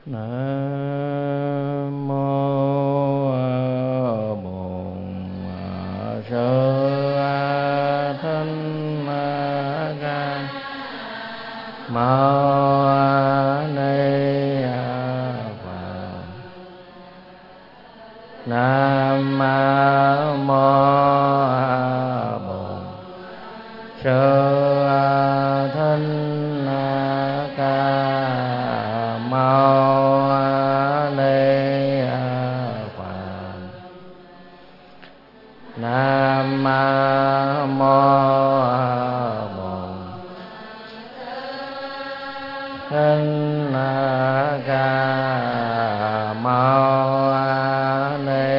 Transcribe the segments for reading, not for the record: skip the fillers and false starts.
Nam mô Bổn Sư Thích Ca Mâu Ni Phật. Nam mô Bổn Sư Thích Ca Mâu Ni Phật. Nam mô Bổn Thích Ca Mâu Ni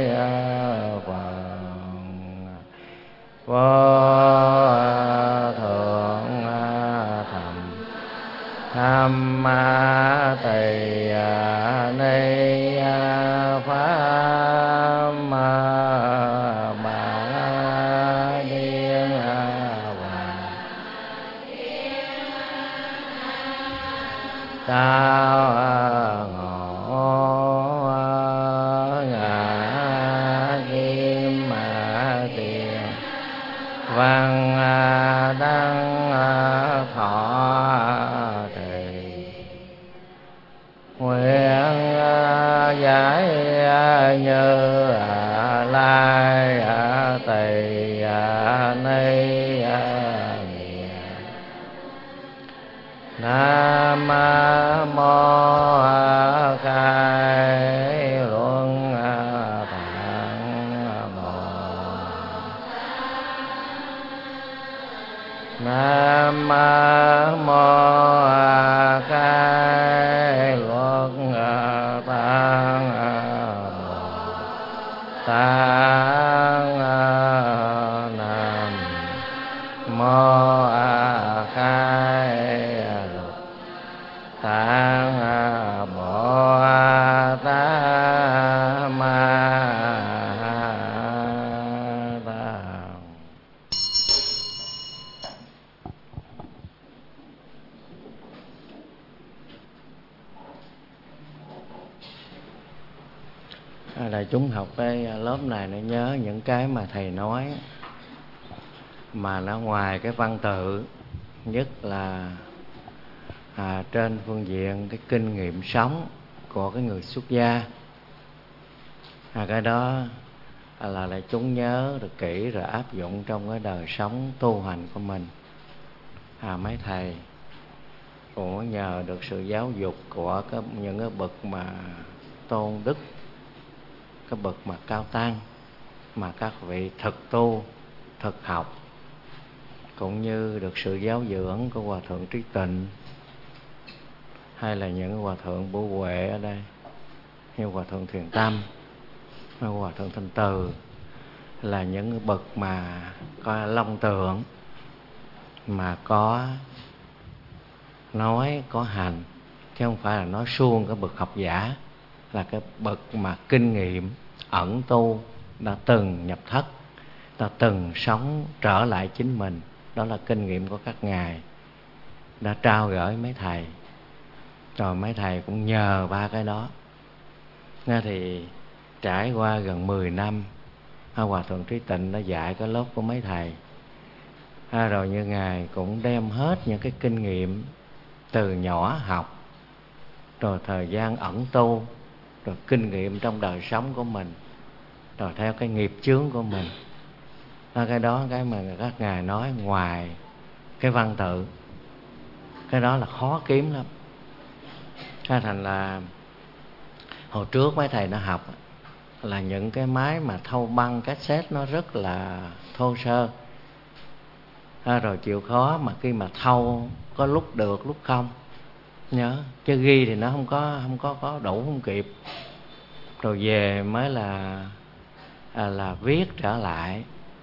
Phật. Vô thượng thầm tham tỳ ni pháp bà điên tao ngộ ngã kim tiền văn đăng thọ trì nguyện giải như lai tỳ ni Nam mô Khai Luân Tạng Bồ. Nam mô Khai Luân Tạng Bồ Tát. Nam mô Khai Tạng Bồ Tát Ma Tát. Đại chúng học cái lớp này nó nhớ những cái mà thầy nói mà nó ngoài cái văn tự, nhất là trên phương diện cái kinh nghiệm sống của cái người xuất gia. Cái đó là đại chúng nhớ được kỹ rồi áp dụng trong cái đời sống tu hành của mình. Mấy thầy cũng nhờ được sự giáo dục của những cái bậc mà tôn đức, cái bậc mà cao tăng, mà các vị thực tu, thực học, cũng như được sự giáo dưỡng của Hòa Thượng Trí Tịnh, hay là những Hòa Thượng Bồ Huệ ở đây, như Hòa Thượng Thiền Tâm, hay Hòa Thượng Thanh Từ, là những bậc mà có long tượng, mà có nói, có hành, chứ không phải là nói suông cái bậc học giả, là cái bậc mà kinh nghiệm ẩn tu, đã từng nhập thất, đã từng sống trở lại chính mình. Đó là kinh nghiệm của các ngài đã trao gửi mấy thầy, rồi mấy thầy cũng nhờ ba cái đó. Nên thì trải qua gần 10 năm, Hòa Thượng Trí Tịnh đã dạy cái lớp của mấy thầy. Rồi như ngài cũng đem hết những cái kinh nghiệm từ nhỏ học, rồi thời gian ẩn tu, rồi kinh nghiệm trong đời sống của mình, rồi theo cái nghiệp chướng của mình. Cái đó cái mà các ngài nói ngoài cái văn tự, cái đó là khó kiếm lắm. Thành là hồi trước mấy thầy nó học là những cái máy mà thâu băng cassette nó rất là thô sơ. Rồi chịu khó mà khi mà thâu có lúc được lúc không, nhớ chứ ghi thì nó không có đủ, không kịp. Rồi về mới là viết trở lại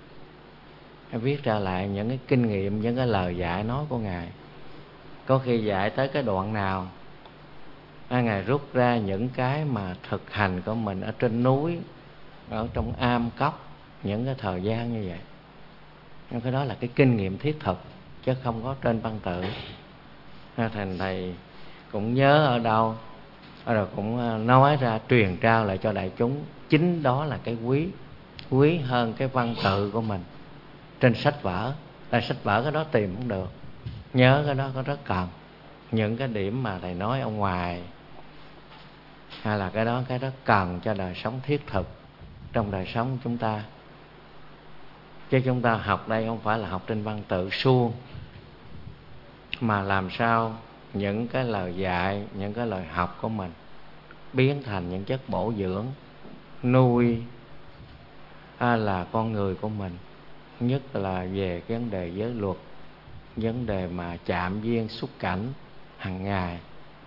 những cái kinh nghiệm, những cái lời dạy nói của ngài. Có khi dạy tới cái đoạn nào ngài rút ra những cái mà thực hành của mình ở trên núi, ở trong am cốc, những cái thời gian như vậy. Nhưng cái đó là cái kinh nghiệm thiết thực, chứ không có trên văn tự. Thành thầy cũng nhớ ở đâu rồi cũng nói ra, truyền trao lại cho đại chúng. Chính đó là cái quý hơn cái văn tự của mình trên sách vở. Tại sách vở cái đó tìm cũng được, nhớ cái đó có rất cần. Những cái điểm mà thầy nói ở ngoài, hay là cái đó cần cho đời sống thiết thực trong đời sống chúng ta. Chứ chúng ta học đây không phải là học trên văn tự suông, mà làm sao những cái lời dạy, những cái lời học của mình biến thành những chất bổ dưỡng, nuôi là con người của mình. Nhất là về cái vấn đề giới luật, vấn đề mà chạm duyên xúc cảnh hàng ngày,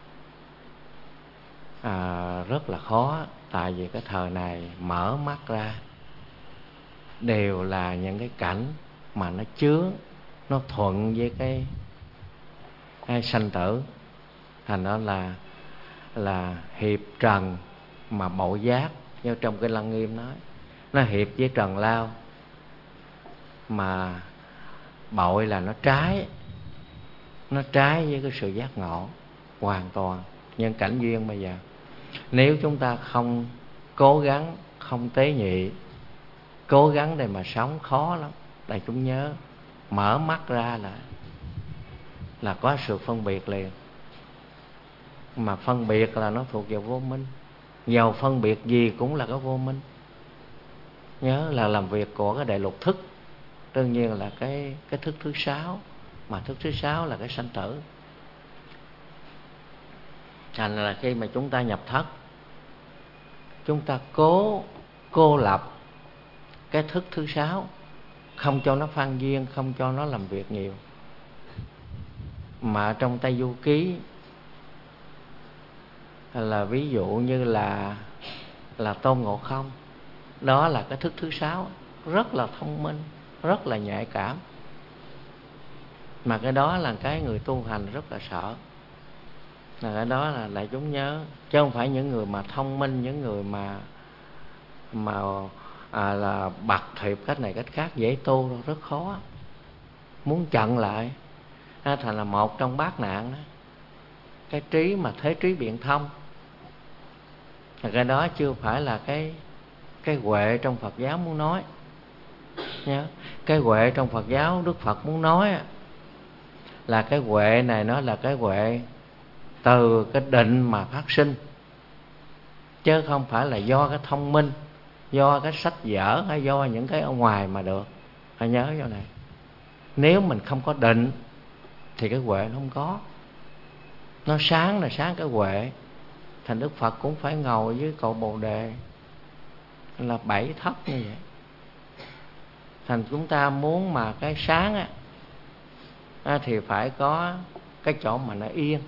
rất là khó. Tại vì cái thời này mở mắt ra đều là những cái cảnh mà nó chướng, nó thuận với cái sanh tử. Thành đó là hiệp trần mà bội giác. Như trong cái Lăng Nghiêm nói, nó hiệp với trần lao, mà bội là nó trái với cái sự giác ngộ hoàn toàn. Nhưng cảnh duyên bây giờ, nếu chúng ta không cố gắng, không tế nhị, cố gắng để mà sống khó lắm. Đại chúng nhớ, mở mắt ra là có sự phân biệt liền. Mà phân biệt là nó thuộc vào vô minh. Dầu phân biệt gì cũng là cái vô minh. Nhớ là làm việc của cái đại lục thức, đương nhiên là cái thức thứ 6. Mà thức thứ 6 là cái sanh tử. Thành là khi mà chúng ta nhập thất, chúng ta cô lập cái thức thứ 6, không cho nó phan duyên, không cho nó làm việc nhiều. Mà trong Tây Du Ký là ví dụ như là Tôn Ngộ Không, đó là cái thức thứ 6, rất là thông minh, rất là nhạy cảm. Mà cái đó là cái người tu hành rất là sợ. Là cái đó là đại chúng nhớ, chứ không phải những người mà thông minh, những người mà là bạc thiệp cách này cách khác dễ tu đâu, rất khó. Muốn chặn lại thành là một trong bát nạn đó. Cái trí mà thế trí biện thông, là cái đó chưa phải là cái huệ trong Phật giáo muốn nói. Nhớ, cái huệ trong Phật giáo Đức Phật muốn nói là cái huệ này, nó là cái huệ từ cái định mà phát sinh, chứ không phải là do cái thông minh, do cái sách vở, hay do những cái ở ngoài mà được. Phải nhớ chỗ này. Nếu mình không có định thì cái huệ nó không có. Nó sáng là sáng cái huệ. Thành Đức Phật cũng phải ngồi với cội Bồ Đề là 7 thất như vậy. Thành chúng ta muốn mà cái sáng thì phải có cái chỗ mà nó yên.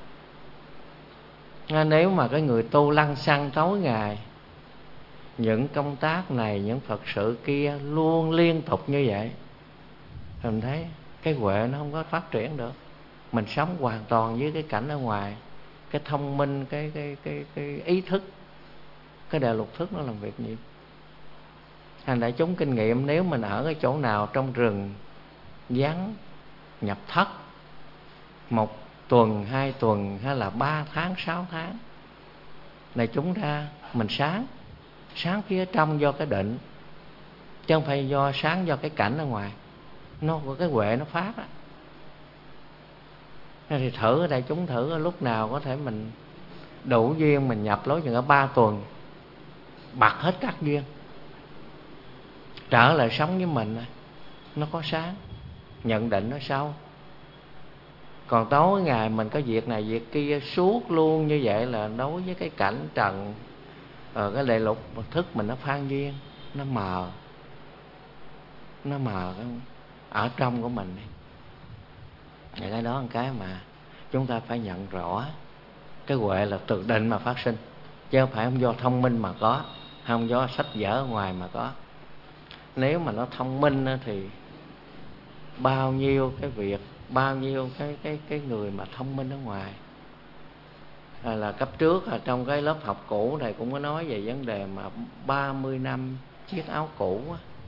Nếu mà cái người tu lăng xăng tối ngày, những công tác này, những Phật sự kia luôn liên tục như vậy, thì mình thấy cái huệ nó không có phát triển được. Mình sống hoàn toàn với cái cảnh ở ngoài, cái thông minh, cái ý thức, cái đại lục thức nó làm việc nhiều. Thành đại chúng kinh nghiệm, nếu mình ở cái chỗ nào trong rừng vắng, nhập thất 1 tuần, 2 tuần, hay là 3 tháng, 6 tháng, này chúng ra mình sáng phía trong do cái định, chứ không phải sáng do cái cảnh ở ngoài. Nó có cái huệ nó phát á. Thì thử ở đây, chúng thử ở lúc nào có thể mình đủ duyên, mình nhập lối chừng ở 3 tuần, bật hết các duyên, trở lại sống với mình, nó có sáng, nhận định nó sâu. Còn tối ngày mình có việc này việc kia suốt luôn như vậy, là đối với cái cảnh trần, cái lệ lục thức mình nó phan duyên, nó mờ ở trong của mình. Vậy cái đó là cái mà chúng ta phải nhận rõ. Cái huệ là từ định mà phát sinh, chứ không phải không do thông minh mà có, không do sách vở ở ngoài mà có. Nếu mà nó thông minh thì bao nhiêu cái việc, bao nhiêu cái người mà thông minh ở ngoài. Là cấp trước trong cái lớp học cũ này cũng có nói về vấn đề mà 30 năm chiếc áo cũ.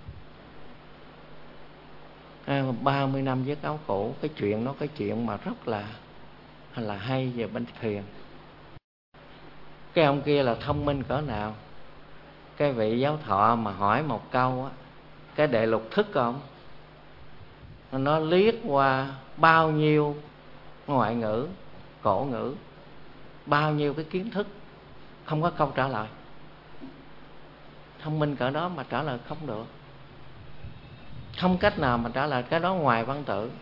30 năm chiếc áo cũ, cái chuyện nó cái chuyện mà rất là hay về bên thiền. Cái ông kia là thông minh cỡ nào. Cái vị giáo thọ mà hỏi một câu á, cái đệ lục thức không, nó liếc qua bao nhiêu ngoại ngữ, cổ ngữ, bao nhiêu cái kiến thức, không có câu trả lời. Thông minh cỡ đó mà trả lời không được, không cách nào mà trả lời cái đó ngoài văn tự.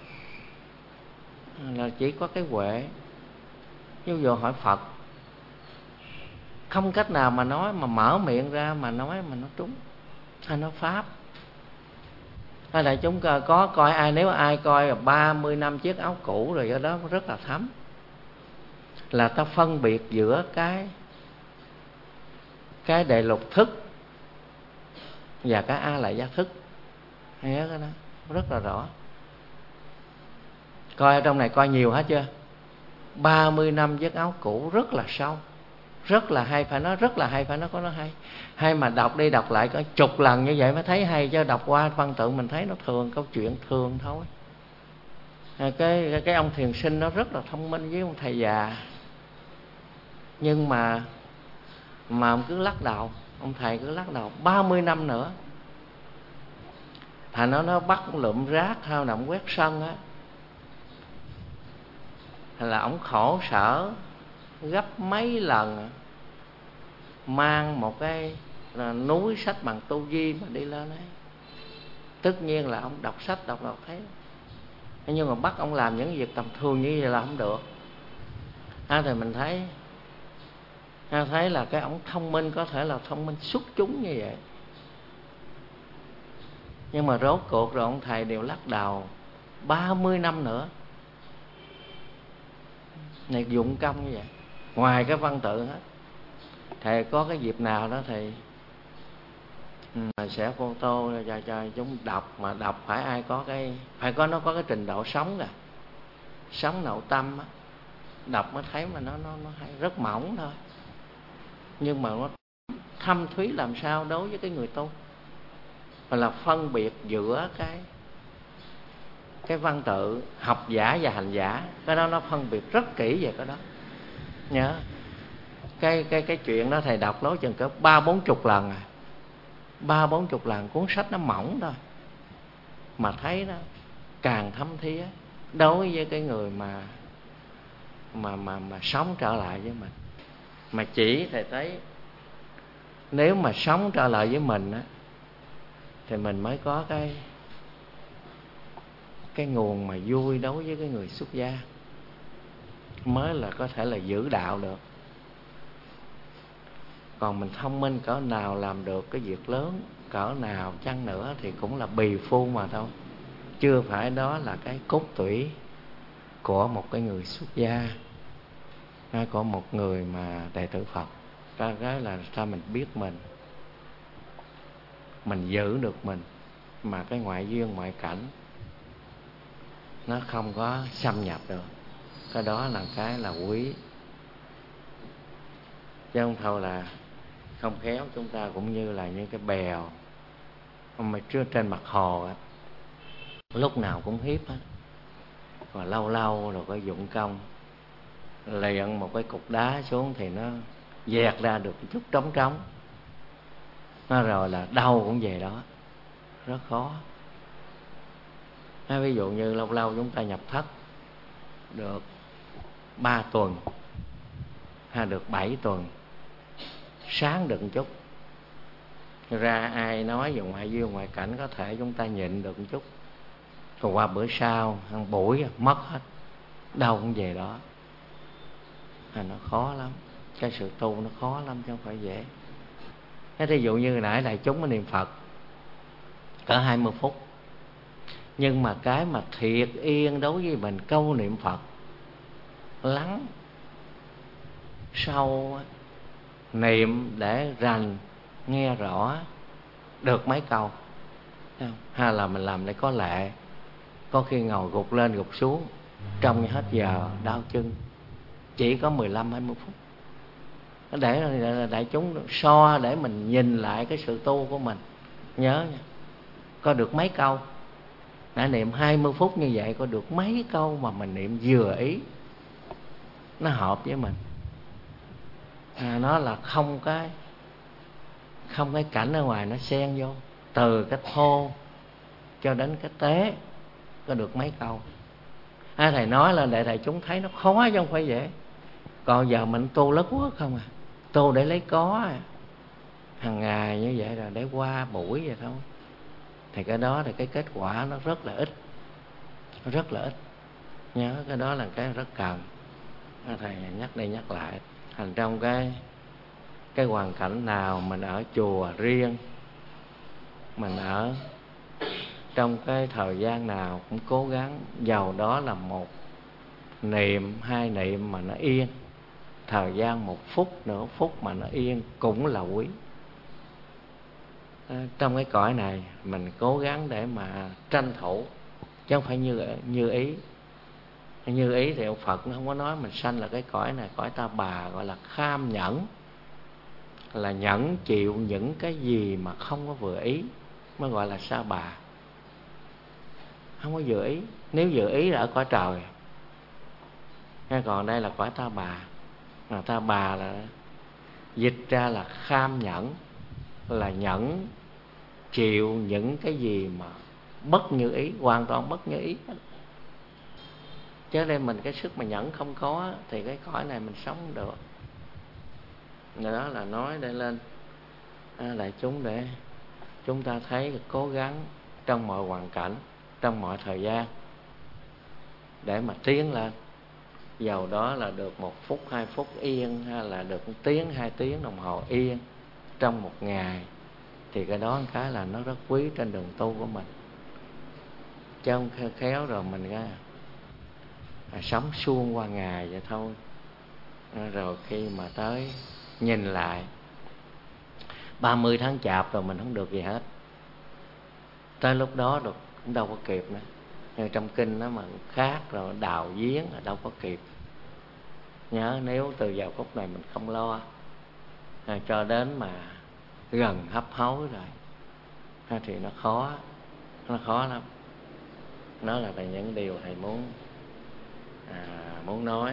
Là chỉ có cái huệ. Ví dụ hỏi Phật, không cách nào mà nói, mà mở miệng ra mà nói mà nó trúng, hay nó pháp. Hay là chúng có coi ai, nếu ai coi 30 năm chiếc áo cũ rồi, do đó rất là thấm. Là ta phân biệt giữa cái đệ lục thức và cái a lại gia thức. Nghe cái đó rất là rõ. Coi ở trong này coi nhiều hết chưa? 30 năm chiếc áo cũ rất là sâu, rất là hay. Phải nói rất là hay, phải nói có nó hay. Hay mà đọc đi đọc lại có chục lần như vậy mới thấy hay, chứ đọc qua văn tự mình thấy nó thường, câu chuyện thường thôi. Cái ông thiền sinh nó rất là thông minh với ông thầy già, nhưng mà ông cứ lắc đầu, ông thầy cứ lắc đầu 30 năm nữa. Thà nó bắt lượm rác hay là ông quét sân á, hay là ông khổ sở gấp mấy lần, mang một cái núi sách bằng tu di mà đi lên ấy. Tất nhiên là ông đọc sách đọc thấy. Nhưng mà bắt ông làm những việc tầm thường như vậy là không được. Thì mình thấy là cái ông thông minh, có thể là thông minh xuất chúng như vậy, nhưng mà rốt cuộc rồi ông thầy đều lắc đầu 30 năm nữa. Này dụng công như vậy, ngoài cái văn tự hết. Thầy có cái dịp nào đó thì sẽ photo cho chúng đọc, mà đọc phải ai có nó có cái trình độ sống rồi, sống nội tâm á, đọc mới thấy mà nó hay, rất mỏng thôi, nhưng mà nó thâm thúy làm sao đối với cái người tu. Và là phân biệt giữa cái văn tự học giả và hành giả, cái đó nó phân biệt rất kỹ về cái đó. Nhớ cái chuyện đó thầy đọc lối chừng cỡ 30-40 lần 30-40 lần. Cuốn sách nó mỏng thôi mà thấy nó càng thấm thía đối với cái người mà sống trở lại với mình. Mà chỉ thầy thấy nếu mà sống trở lại với mình á, thì mình mới có cái nguồn mà vui đối với cái người xuất gia, mới là có thể là giữ đạo được. Còn mình thông minh cỡ nào, làm được cái việc lớn cỡ nào chăng nữa thì cũng là bì phu mà thôi, chưa phải đó là cái cốt tủy của một cái người xuất gia, của một người mà đệ tử Phật. Cái là sao mình biết mình giữ được mình, mà cái ngoại duyên ngoại cảnh nó không có xâm nhập được. Cái đó là cái là quý, chứ không thôi là không khéo chúng ta cũng như là những cái bèo mà trước trên mặt hồ á, lúc nào cũng hiếp hết, và lâu lâu rồi có dụng công liền một cái cục đá xuống thì nó dẹt ra được một chút trống trống, nó rồi là đâu cũng về đó, rất khó. Ví dụ như lâu lâu chúng ta nhập thất được 3 tuần hay được 7 tuần, sáng được một chút, ra ai nói về ngoại duyên ngoại cảnh có thể chúng ta nhịn được một chút, còn qua bữa sau ăn buổi mất hết, đâu cũng về đó. Nó khó lắm, cái sự tu nó khó lắm chứ không phải dễ. Thế thí dụ như nãy đại chúng mới niệm Phật cỡ 20 phút, nhưng mà cái mà thiệt yên đối với mình, câu niệm Phật lắng sâu, niệm để rành nghe rõ được mấy câu, hay là mình làm để có lệ, có khi ngồi gục lên gục xuống trong hết giờ đau chân, chỉ có 15-20 phút để đại chúng so, để mình nhìn lại cái sự tu của mình. Nhớ nha, có được mấy câu, đã niệm 20 phút như vậy, có được mấy câu mà mình niệm vừa ý, nó hợp với mình. nó là không cái cảnh ở ngoài nó xen vô, từ cái thô cho đến cái tế có được mấy câu. Thầy nói lên để thầy chúng thấy nó khó chứ không phải dễ. Còn giờ mình tu lất quốc không à, tu để lấy có hàng ngày như vậy rồi để qua buổi vậy thôi, thì cái đó thì cái kết quả nó rất là ít, rất là ít. Nhớ cái đó là cái rất cần. Thầy nhắc đi nhắc lại. Thành trong cái hoàn cảnh nào, mình ở chùa riêng, mình ở trong cái thời gian nào cũng cố gắng, dầu đó là một niệm, hai niệm mà nó yên, thời gian một phút, nửa phút mà nó yên cũng là quý. Trong cái cõi này mình cố gắng để mà tranh thủ, chứ không phải như ý. Như ý thì ông Phật nó không có nói mình sanh là cái cõi này, cõi Ta Bà, gọi là kham nhẫn, là nhẫn chịu những cái gì mà không có vừa ý, mới gọi là sa bà. Không có vừa ý, nếu vừa ý là ở cõi trời, còn đây là cõi Ta Bà. Mà Ta Bà là dịch ra là kham nhẫn, là nhẫn chịu những cái gì mà bất như ý, hoàn toàn bất như ý. Chứ đây mình cái sức mà nhẫn không có thì cái cõi này mình sống không được. Đó là nói để lên đại chúng, để chúng ta thấy cố gắng trong mọi hoàn cảnh, trong mọi thời gian để mà tiến lên. Dầu đó là được 1 phút 2 phút yên, hay là được 1 tiếng 2 tiếng đồng hồ yên trong một ngày, thì cái đó cái là nó rất quý trên đường tu của mình. Chứ không khéo rồi mình sống suông qua ngày vậy thôi. Rồi khi mà tới nhìn lại 30 tháng Chạp rồi mình không được gì hết. Tới lúc đó rồi cũng đâu có kịp nữa. Nhưng trong kinh nó mà khác rồi đào giếng là đâu có kịp. Nhớ nếu từ giờ phút này mình không lo cho đến mà gần hấp hối rồi thì nó khó lắm. Đó là những điều thầy muốn nói.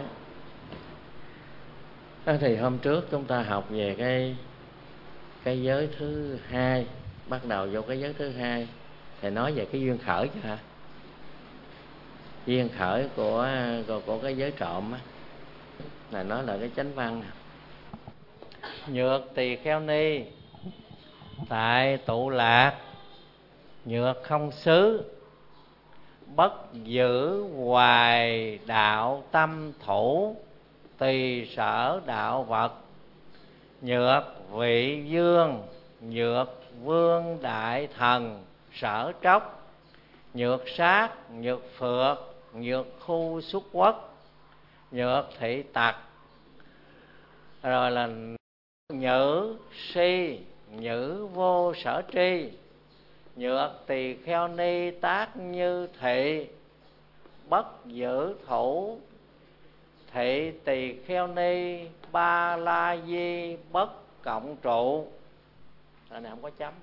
Thì hôm trước chúng ta học về cái giới thứ hai, bắt đầu vô cái giới thứ hai. Thầy nói về cái duyên khởi chứ hả? Duyên khởi của cái giới trộm á, là nói là cái chánh văn nè. Nhược tỳ kheo ni tại tụ lạc, nhược không xứ, bất giữ hoài đạo tâm thủ, tỳ sở đạo vật, nhược vị vương, nhược vương đại thần sở tróc, nhược sát, nhược phược, nhược khu xuất quốc, nhược thị tặc, rồi là nhữ si, nhữ vô sở tri, nhược tỳ kheo ni tác như thị, bất giữ thủ, thị tỳ kheo ni ba la di bất cộng trụ. Cái này không có chấm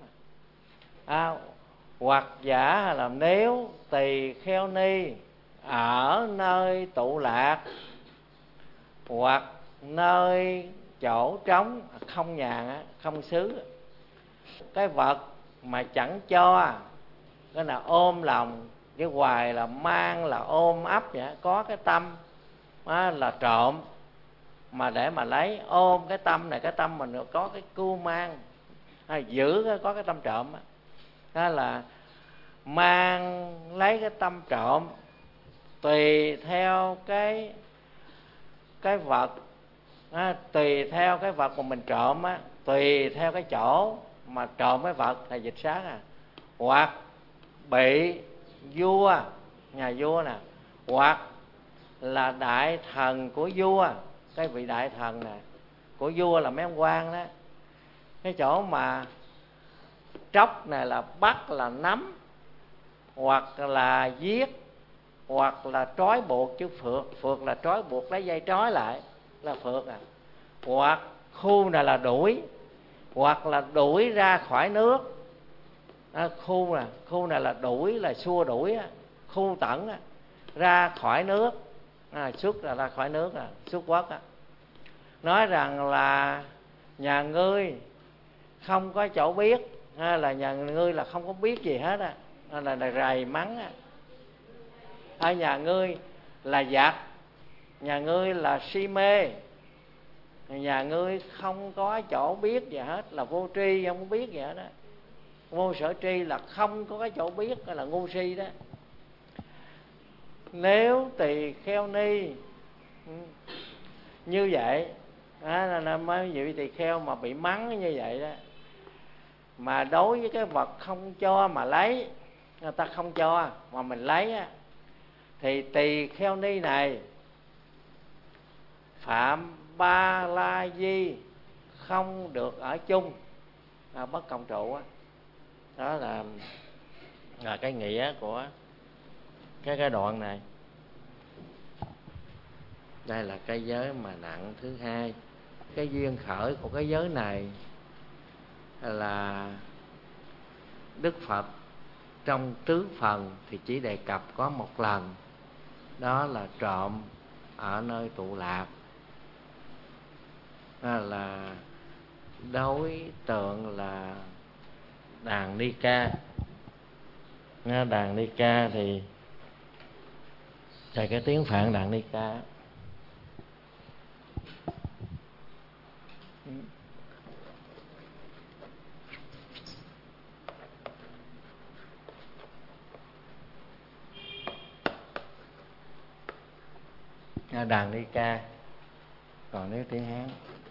hoặc giả là nếu tỳ kheo ni ở nơi tụ lạc hoặc nơi chỗ trống, không nhà, không xứ, cái vật mà chẳng cho, cái là ôm lòng, cái hoài là mang, là ôm ấp vậy, có cái tâm là trộm, mà để mà lấy ôm cái tâm này, cái tâm mình có cái cưu mang, giữ có cái tâm trộm đó là mang lấy cái tâm trộm. Tùy theo cái vật, tùy theo cái vật mà mình trộm tùy theo cái chỗ mà trộm cái vật thầy dịch sáng hoặc bị vua, nhà vua nè, hoặc là đại thần của vua, cái vị đại thần nè của vua là mấy ông quan đó, cái chỗ mà tróc này là bắt, là nắm, hoặc là giết, hoặc là trói buộc, chứ phược là trói buộc, lấy dây trói lại là phược hoặc khu này là đuổi, hoặc là đuổi ra khỏi nước. Khu này là đuổi, là xua đuổi, khu tẩn ra khỏi nước, xuất là ra khỏi nước, xuất quốc nói rằng là nhà ngươi không có chỗ biết, hay là nhà ngươi là không có biết gì hết á, là rầy mắng á. Ở nhà ngươi là giặc, nhà ngươi là si mê, nhà ngươi không có chỗ biết gì hết, là vô tri, không có biết gì hết đó. Vô sở tri là không có cái chỗ biết, là ngu si đó. Nếu tỳ kheo ni như vậy là mấy vị tỳ kheo mà bị mắng như vậy đó, mà đối với cái vật không cho mà lấy, người ta không cho mà mình lấy á, thì tỳ kheo ni này phạm ba la di, không được ở chung, bất cộng trụ á. Đó là cái nghĩa của cái đoạn này. Đây là cái giới mà nặng thứ hai. Cái duyên khởi của cái giới này là Đức Phật trong tứ phần thì chỉ đề cập có một lần, đó là trộm ở nơi tụ lạc. Đó là đối tượng là đàn ni ca. Đàn ni ca thì cái tiếng Phạn đàn ni ca. Đàn ni ca. Còn nếu tiếng Hán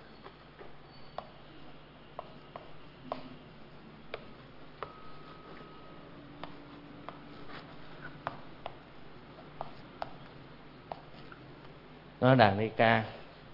nó đàn ni ca.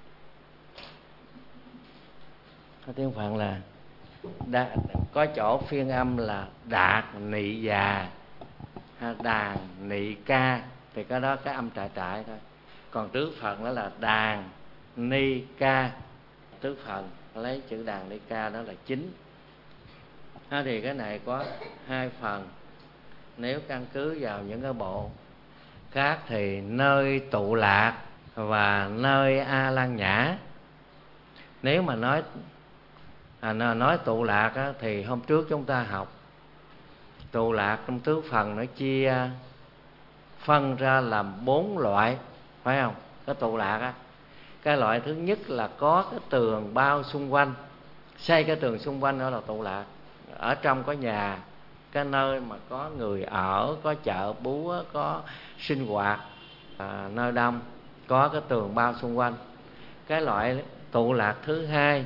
Có tiếng Phạn là có chỗ phiên âm là đạt nị già, đàn nị ca, thì cái đó cái âm trại trại thôi. Còn tứ phần đó là đàn ni ca. Tứ phần lấy chữ đàn ni ca đó là chính. Thì cái này có hai phần. Nếu căn cứ vào những cái bộ khác thì nơi tụ lạc và nơi A Lan Nhã. Nếu mà nói tụ lạc á, thì hôm trước chúng ta học tụ lạc trong tứ phần nó chia phân ra làm 4 loại, phải không? Cái tụ lạc á, cái loại thứ nhất là có cái tường bao xung quanh, xây cái tường xung quanh, đó là tụ lạc. Ở trong có nhà, cái nơi mà có người ở, có chợ búa, có sinh hoạt, nơi đông, có cái tường bao xung quanh. Cái loại tụ lạc thứ hai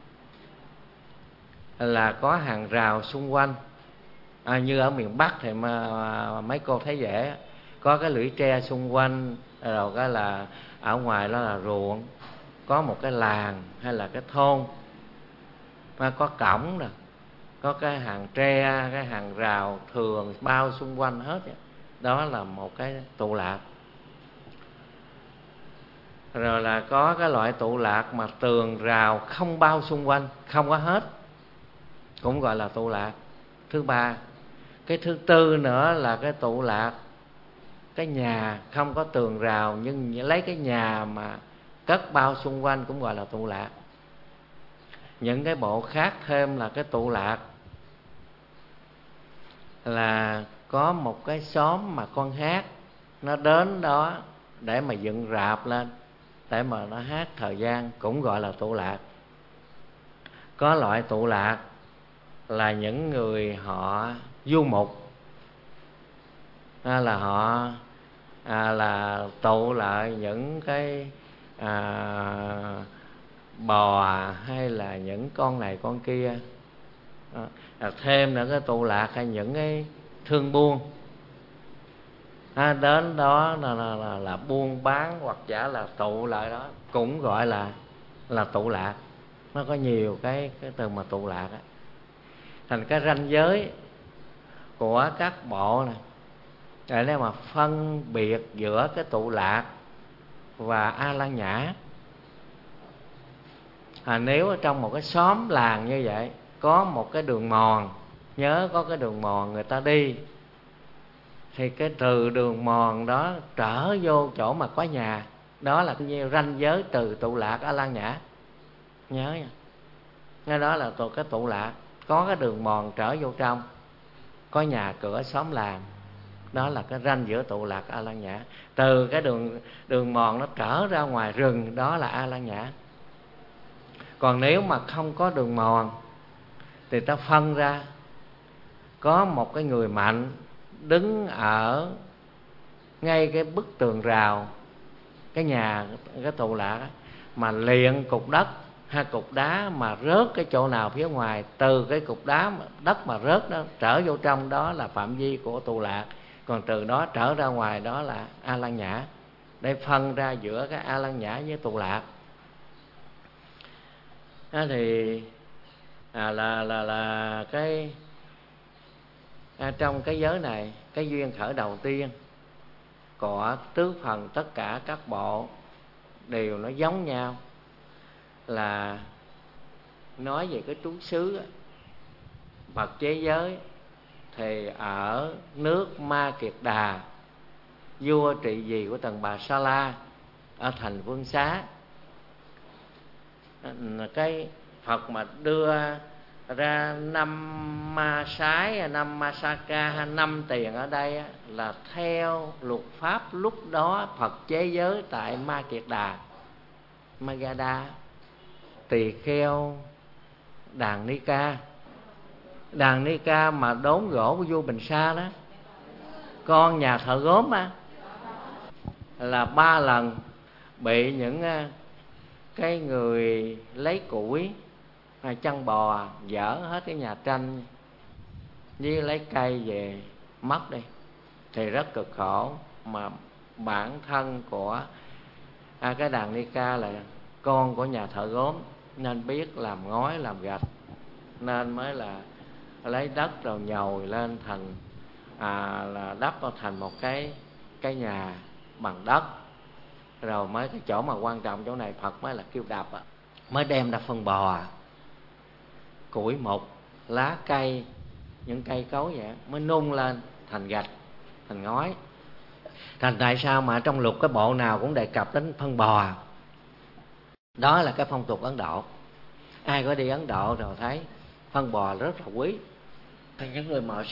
là có hàng rào xung quanh. Như ở miền Bắc thì mà mấy cô thấy dễ, có cái lũy tre xung quanh, rồi cái là ở ngoài đó là ruộng, có một cái làng hay là cái thôn, mà có cổng nè, có cái hàng tre, cái hàng rào thường bao xung quanh hết. Đó là một cái tụ lạc. Rồi là có cái loại tụ lạc mà tường rào không bao xung quanh, không có hết, cũng gọi là tụ lạc thứ ba. Cái thứ tư nữa là cái tụ lạc cái nhà không có tường rào, nhưng lấy cái nhà mà cất bao xung quanh, cũng gọi là tụ lạc. Những cái bộ khác thêm là cái tụ lạc là có một cái xóm mà con hát nó đến đó để mà dựng rạp lên, để mà nó hát thời gian, cũng gọi là tụ lạc. Có loại tụ lạc là những người họ du mục, là họ là tụ lại những cái bò hay là những con này con kia. Thêm nữa cái tụ lạc hay những cái thương buôn đến đó là buôn bán, hoặc giả là tụ lại đó, cũng gọi là tụ lạc. Nó có nhiều cái từ mà tụ lạc á. Thành cái ranh giới của các bộ này để mà phân biệt giữa cái tụ lạc và A Lan Nhã. Nếu ở trong một cái xóm làng như vậy có một cái đường mòn, nhớ có cái đường mòn người ta đi, thì cái từ đường mòn đó trở vô chỗ mà có nhà, đó là cái ranh giới từ tụ lạc A Lan Nhã. nhớ nha. Ngay đó là cái tụ lạc, có cái đường mòn trở vô trong, có nhà cửa xóm làng, đó là cái ranh giữa tụ lạc A Lan Nhã. Từ cái đường mòn nó trở ra ngoài rừng, đó là A Lan Nhã. Còn nếu mà không có đường mòn thì ta phân ra, có một cái người mạnh đứng ở ngay cái bức tường rào cái nhà, cái tụ lạc, mà liền cục đất hay cục đá mà rớt cái chỗ nào phía ngoài, từ cái cục đá đất mà rớt đó trở vô trong, đó là phạm vi của tụ lạc. Còn từ đó trở ra ngoài, đó là A Lan Nhã, để phân ra giữa cái A Lan Nhã với tụ lạc. Đó thì là cái trong cái giới này, cái duyên khởi đầu tiên của tứ phần tất cả các bộ đều nó giống nhau, là nói về cái trú xứ. Phật chế giới thì ở nước Ma Kiệt Đà, vua trị vì của Tần Bà Sa La ở thành Vương Xá. Cái Phật mà đưa ra 5 ma sái, 5 ma sa ca hay 5 tiền ở đây là theo luật pháp lúc đó Phật chế giới tại Ma Kiệt Đà, Magadha. Tỳ kheo Đàn Ni Ca, Đàn Ni Ca mà đốn gỗ của vua Bình Sa đó, con nhà thợ gốm á, là 3 lần bị những cái người lấy củi chăn bò dỡ hết cái nhà tranh với lấy cây về mất đi, thì rất cực khổ. Mà bản thân của cái Đàn Ni Ca là con của nhà thợ gốm, nên biết làm ngói làm gạch, nên mới là lấy đất rồi nhồi lên thành là đắp vào thành một cái nhà bằng đất. Rồi mới cái chỗ mà quan trọng chỗ này Phật mới là kêu đập mới đem ra phân bò, củi mục, lá cây, những cây cối vậy, mới nung lên thành gạch, thành ngói. Thành tại sao mà trong luật cái bộ nào cũng đề cập đến phân bò. Đó là cái phong tục Ấn Độ. Ai có đi Ấn Độ rồi thấy phân bò rất là quý. Những người mà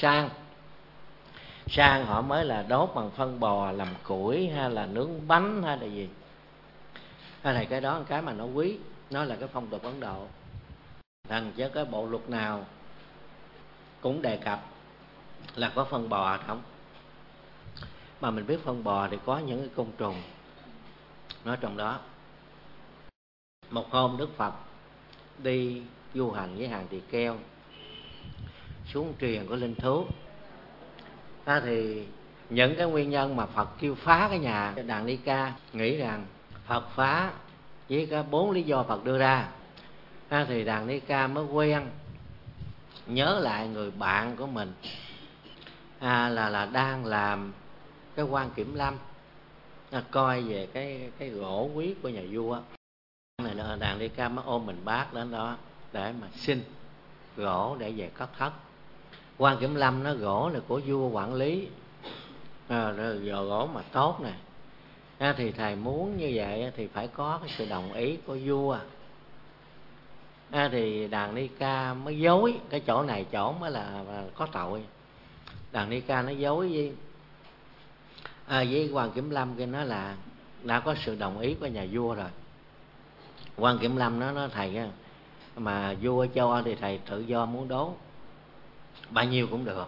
sang họ mới là đốt bằng phân bò làm củi, hay là nướng bánh, hay là gì. Hay là cái đó là cái mà nó quý, nó là cái phong tục Ấn Độ. Thành chứ cái bộ luật nào cũng đề cập là có phân bò không. Mà mình biết phân bò thì có những cái côn trùng nó trong đó. Một hôm Đức Phật đi du hành với hàng tỳ kheo xuống triền của linh thú. Thì những cái nguyên nhân mà Phật kêu phá cái nhà Đàn Ni Ca, nghĩ rằng Phật phá với cái 4 lý do Phật đưa ra. Thì Đàn Ni Ca mới quen nhớ lại người bạn của mình là đang làm cái quan kiểm lâm, coi về cái gỗ quý của nhà vua này. Đàn Ni Ca mới ôm mình bác đến đó để mà xin gỗ để về cất thất. Quan kiểm lâm nó gỗ là của vua quản lý, rồi gỗ mà tốt nè, thì thầy muốn như vậy thì phải có cái sự đồng ý của vua. Thì Đàn Ni Ca mới dối, cái chỗ này chỗ mới là có tội. Đàn Ni Ca nó dối với quan kiểm lâm kia, nói là đã có sự đồng ý của nhà vua rồi. Quan kiểm lâm nó nói thầy mà vua cho thì thầy tự do muốn đốn bao nhiêu cũng được.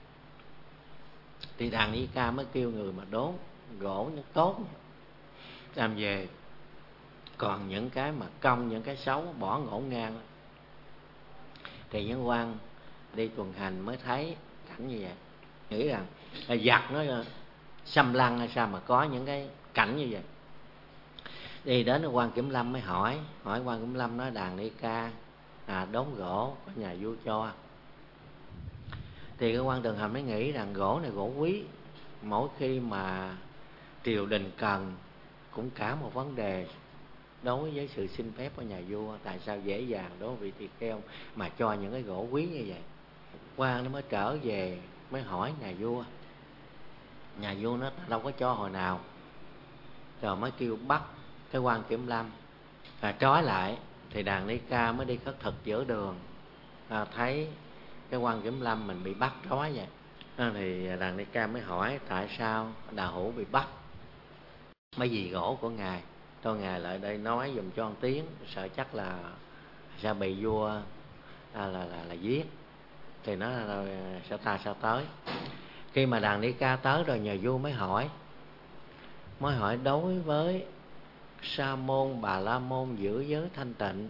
Thì Đàn Ni Ca mới kêu người mà đốn gỗ nó tốt làm về. Còn những cái mà cong, những cái xấu bỏ ngổn ngang. Thì những quan đi tuần hành mới thấy cảnh như vậy, nghĩ rằng là giặc nó xâm lăng hay sao mà có những cái cảnh như vậy. Đi đến quan kiểm lâm mới hỏi quan kiểm lâm nói Đàn Ni Ca đốn gỗ của nhà vua cho. Thì cái quan tường hành mới nghĩ rằng gỗ này gỗ quý, mỗi khi mà triều đình cần cũng cả một vấn đề đối với sự xin phép của nhà vua. Tại sao dễ dàng đối với vị tỳ kheo mà cho những cái gỗ quý như vậy. Quan nó mới trở về mới hỏi nhà vua. Nhà vua nó đâu có cho hồi nào. Rồi mới kêu bắt cái quan kiểm lâm trói lại Thì Đàn Ni Ca mới đi khất thực giữa đường, thấy cái quan Kiểm Lâm mình bị bắt trói vậy. Thì Đàn Ni Ca mới hỏi tại sao Đà Hữu bị bắt, mấy gì gỗ của ngài. Thôi ngài lại đây nói dùm cho một tiếng, sợ chắc là sẽ bị vua là giết. Thì nó rồi sao tới. Khi mà Đàn Ni Ca tới rồi, nhà vua mới hỏi đối với Sa môn Bà La môn giữ giới thanh tịnh,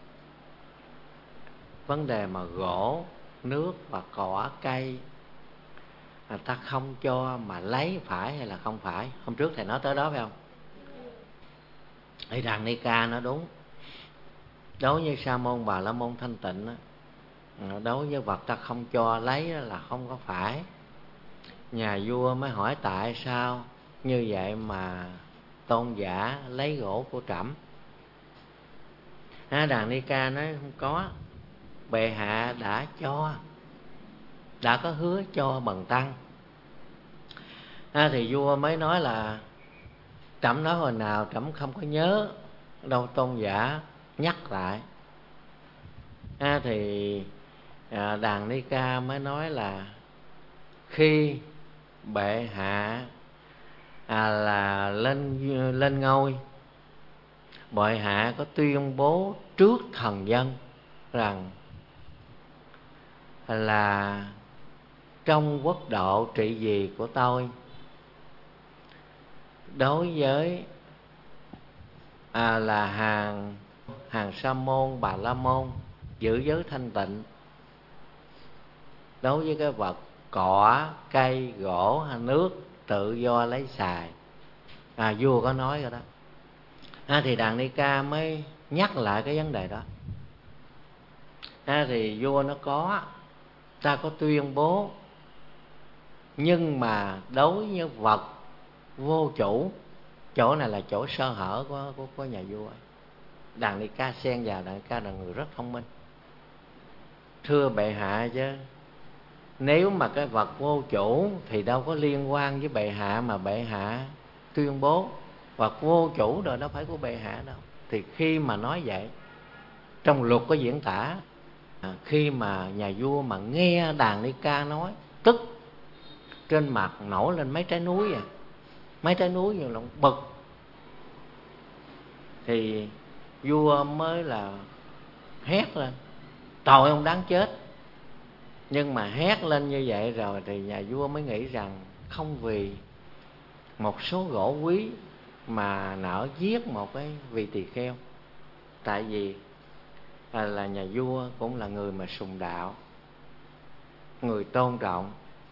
vấn đề mà gỗ, nước và cỏ cây người ta không cho mà lấy, phải hay là không phải? Hôm trước thầy nói tới đó phải không? Thì Đàn Ni Ca nói đúng. Đối với Sa môn Bà La môn thanh tịnh đó, đối với vật ta không cho lấy là không có phải. Nhà vua mới hỏi tại sao như vậy mà tôn giả lấy gỗ của trẫm. Đàn Ni Ca nói không có, bệ hạ đã có hứa cho bần tăng. Thì vua mới nói là trẫm nói hồi nào trẫm không có nhớ đâu, tôn giả nhắc lại. Thì Đàn Ni Ca mới nói là khi bệ hạ là lên ngôi, bệ hạ có tuyên bố trước thần dân rằng là trong quốc độ trị vì của tôi, đối với là hàng Sa môn Bà La môn giữ giới thanh tịnh, đối với cái vật cỏ, cây, gỗ hay nước tự do lấy xài. Vua có nói rồi đó. Thì Đàn Ni Ca mới nhắc lại cái vấn đề đó. Thì vua nó ta có tuyên bố, nhưng mà đối với vật vô chủ, chỗ này là chỗ sơ hở của nhà vua. Đàn Ni Ca xen vào. Đàn Ni Ca là người rất thông minh. Thưa bệ hạ, chứ nếu mà cái vật vô chủ thì đâu có liên quan với bệ hạ mà bệ hạ tuyên bố. Vật vô chủ rồi đâu phải của bệ hạ đâu. Thì khi mà nói vậy, trong luật có diễn tả, khi mà nhà vua mà nghe Đàn Ni Ca nói, tức trên mặt nổi lên mấy trái núi mấy trái núi nhiều lòng bực. Thì vua mới là hét lên, tội ông đáng chết. Nhưng mà hét lên như vậy rồi thì nhà vua mới nghĩ rằng không vì một số gỗ quý mà nỡ giết một cái vị tỳ kheo. Tại vì là nhà vua cũng là người mà sùng đạo, người tôn trọng,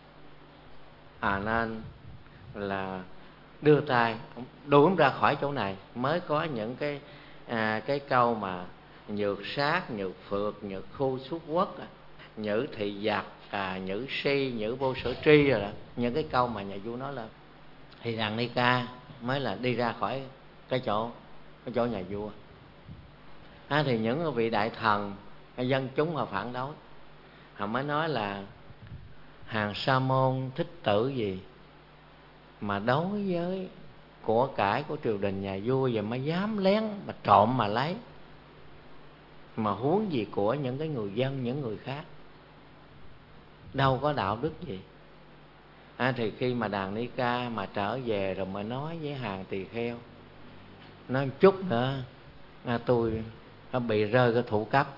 nên là đưa tay đuổi ra khỏi chỗ này. Mới có những cái câu mà nhược sát, nhược phược, nhược khu xuất quốc, nhữ thị giặc, nhữ si, nhữ vô sở tri rồi đó. Những cái câu mà nhà vua nói lên. Thì Đàn Ni Ca mới là đi ra khỏi cái chỗ nhà vua. Thì những vị đại thần, dân chúng họ phản đối, họ mới nói là hàng Sa môn thích tử gì mà đối với của cải của triều đình nhà vua vậy mà dám lén mà trộm mà lấy, mà huống gì của những cái người dân, những người khác, đâu có đạo đức gì. Thì khi mà Đàn Ni Ca mà trở về rồi mới nói với hàng tỳ kheo, nói chút nữa tôi bị rơi cái thủ cấp.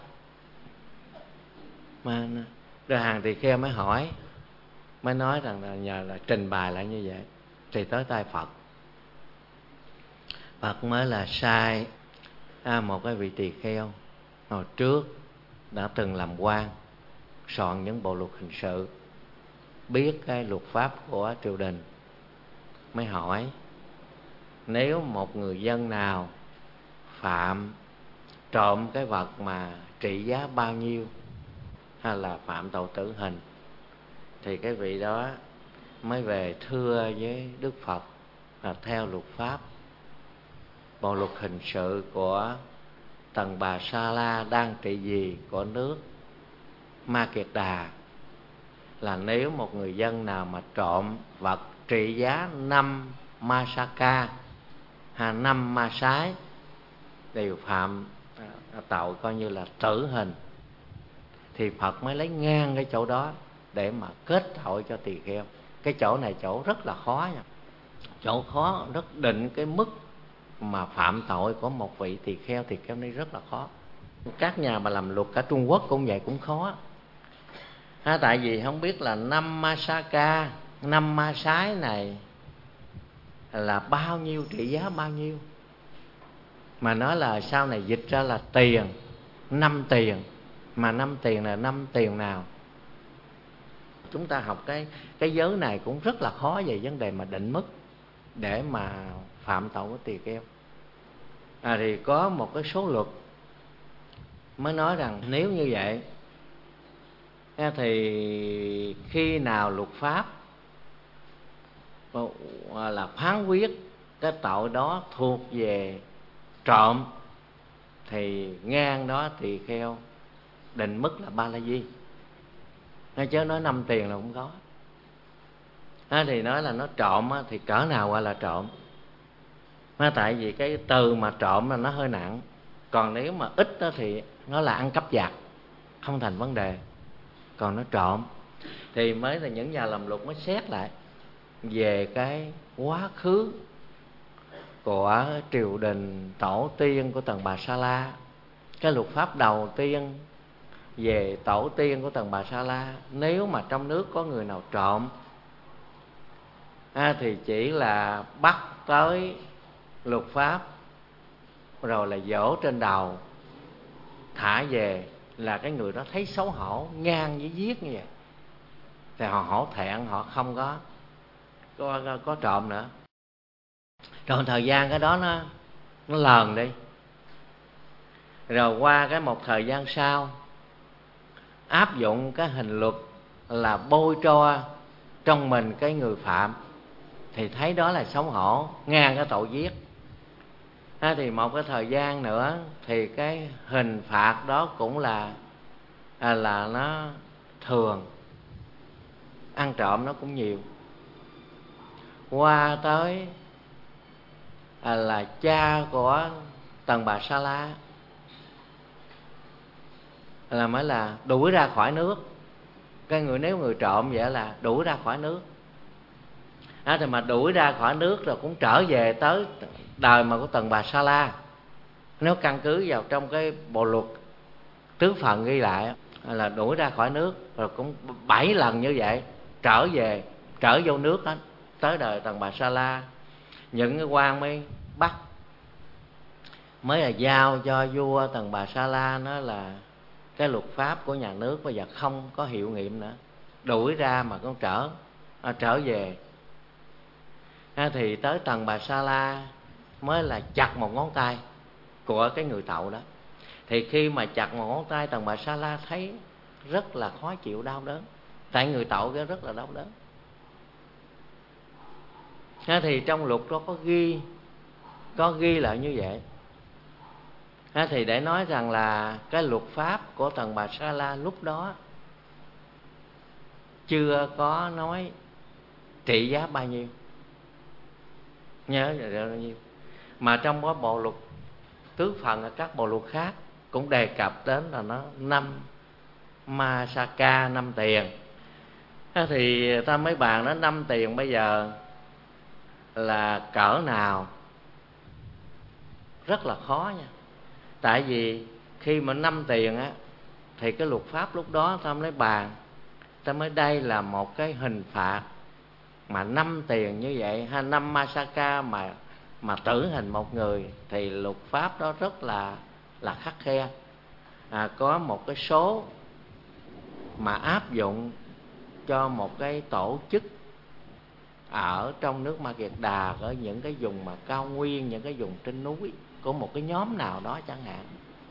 Mà rồi hàng tỳ kheo mới hỏi, mới nói rằng là nhờ là trình bày lại như vậy. Thì tới tay Phật, Phật mới là sai một cái vị tỳ kheo hồi trước đã từng làm quan, soạn những bộ luật hình sự, biết cái luật pháp của triều đình. Mới hỏi, nếu một người dân nào phạm trộm cái vật mà trị giá bao nhiêu, hay là phạm tội tử hình, thì cái vị đó mới về thưa với Đức Phật là theo luật pháp, bộ luật hình sự của Tần Bà Sa La đang trị vì của nước Ma Kiệt Đà, là nếu một người dân nào mà trộm vật trị giá 5 ma sa ca hay 5 ma sái đều phạm tội coi như là tử hình, thì Phật mới lấy ngang cái chỗ đó để mà kết tội cho tỳ kheo. Cái chỗ này chỗ rất là khó nha, chỗ khó, rất định cái mức mà phạm tội của một vị tỳ kheo này rất là khó. Các nhà mà làm luật cả Trung Quốc cũng vậy, cũng khó. Tại vì không biết là 5 ma sa ca, 5 ma sái này là bao nhiêu, trị giá bao nhiêu, mà nói là sau này dịch ra là tiền, 5 tiền. Mà 5 tiền là 5 tiền nào? Chúng ta học cái giới này cũng rất là khó về vấn đề mà định mức để mà phạm tội của tỳ kheo. Thì có một cái số luật mới nói rằng nếu như vậy thì khi nào luật pháp là phán quyết cái tội đó thuộc về trộm thì ngang đó tỳ kheo định mức là ba la di. Chứ nói 5 tiền là không có. Thì nói là nó trộm thì cỡ nào gọi là trộm. Tại vì cái từ mà trộm là nó hơi nặng, còn nếu mà ít đó thì nó là ăn cắp vặt, không thành vấn đề. Còn nó trộm thì mới là những nhà làm luật mới xét lại về cái quá khứ của triều đình tổ tiên của Tần Bà Sa La. Cái luật pháp đầu tiên về tổ tiên của Tần Bà Sa La, nếu mà trong nước có người nào trộm thì chỉ là bắt tới luật pháp rồi là dỗ trên đầu, thả về, là cái người đó thấy xấu hổ ngang với giết như vậy thì họ hổ thẹn, họ không có trộm nữa. Rồi thời gian cái đó nó lờn đi, rồi qua cái một thời gian sau áp dụng cái hình luật là bôi tro trong mình cái người phạm, thì thấy đó là xấu hổ ngang cái tội giết. Thì một cái thời gian nữa thì cái hình phạt đó cũng là nó thường, ăn trộm nó cũng nhiều. Qua tới là cha của Tần Bà Sa La là mới là đuổi ra khỏi nước. Cái người, nếu người trộm vậy là đuổi ra khỏi nước. Thì mà đuổi ra khỏi nước rồi cũng trở về tới đời mà của Tần Bà Sa La. Nếu căn cứ vào trong cái bộ luật tứ phần ghi lại là đuổi ra khỏi nước rồi cũng 7 lần như vậy, trở vô nước hết, tới đời Tần Bà Sa La. Những cái quan mới bắt, mới là giao cho vua Tần Bà Sa La, nó là cái luật pháp của nhà nước bây giờ không có hiệu nghiệm nữa, đuổi ra mà cũng trở về. Thì tới Tần Bà Sa La mới là chặt một ngón tay của cái người tậu đó. Thì khi mà chặt một ngón tay, Tần Bà Sa La thấy rất là khó chịu, đau đớn, tại người tậu cái rất là đau đớn. Thì trong luật đó có ghi lại như vậy. Thì để nói rằng là cái luật pháp của Tần Bà Sa La lúc đó chưa có nói trị giá bao nhiêu, nhớ bao nhiêu, mà trong cái bộ luật tứ phần, các bộ luật khác cũng đề cập đến là nó 5 ma sa ca, 5 tiền. Thì ta mới bàn nó 5 tiền bây giờ là cỡ nào, rất là khó nha. Tại vì khi mà 5 tiền thì cái luật pháp lúc đó ta mới bàn, ta mới đây là một cái hình phạt mà 5 tiền như vậy, hay 5 ma sa ca mà tử hình một người, thì luật pháp đó rất là khắt khe. Có một cái số mà áp dụng cho một cái tổ chức ở trong nước Ma Kiệt Đà, ở những cái vùng mà cao nguyên, những cái vùng trên núi của một cái nhóm nào đó chẳng hạn.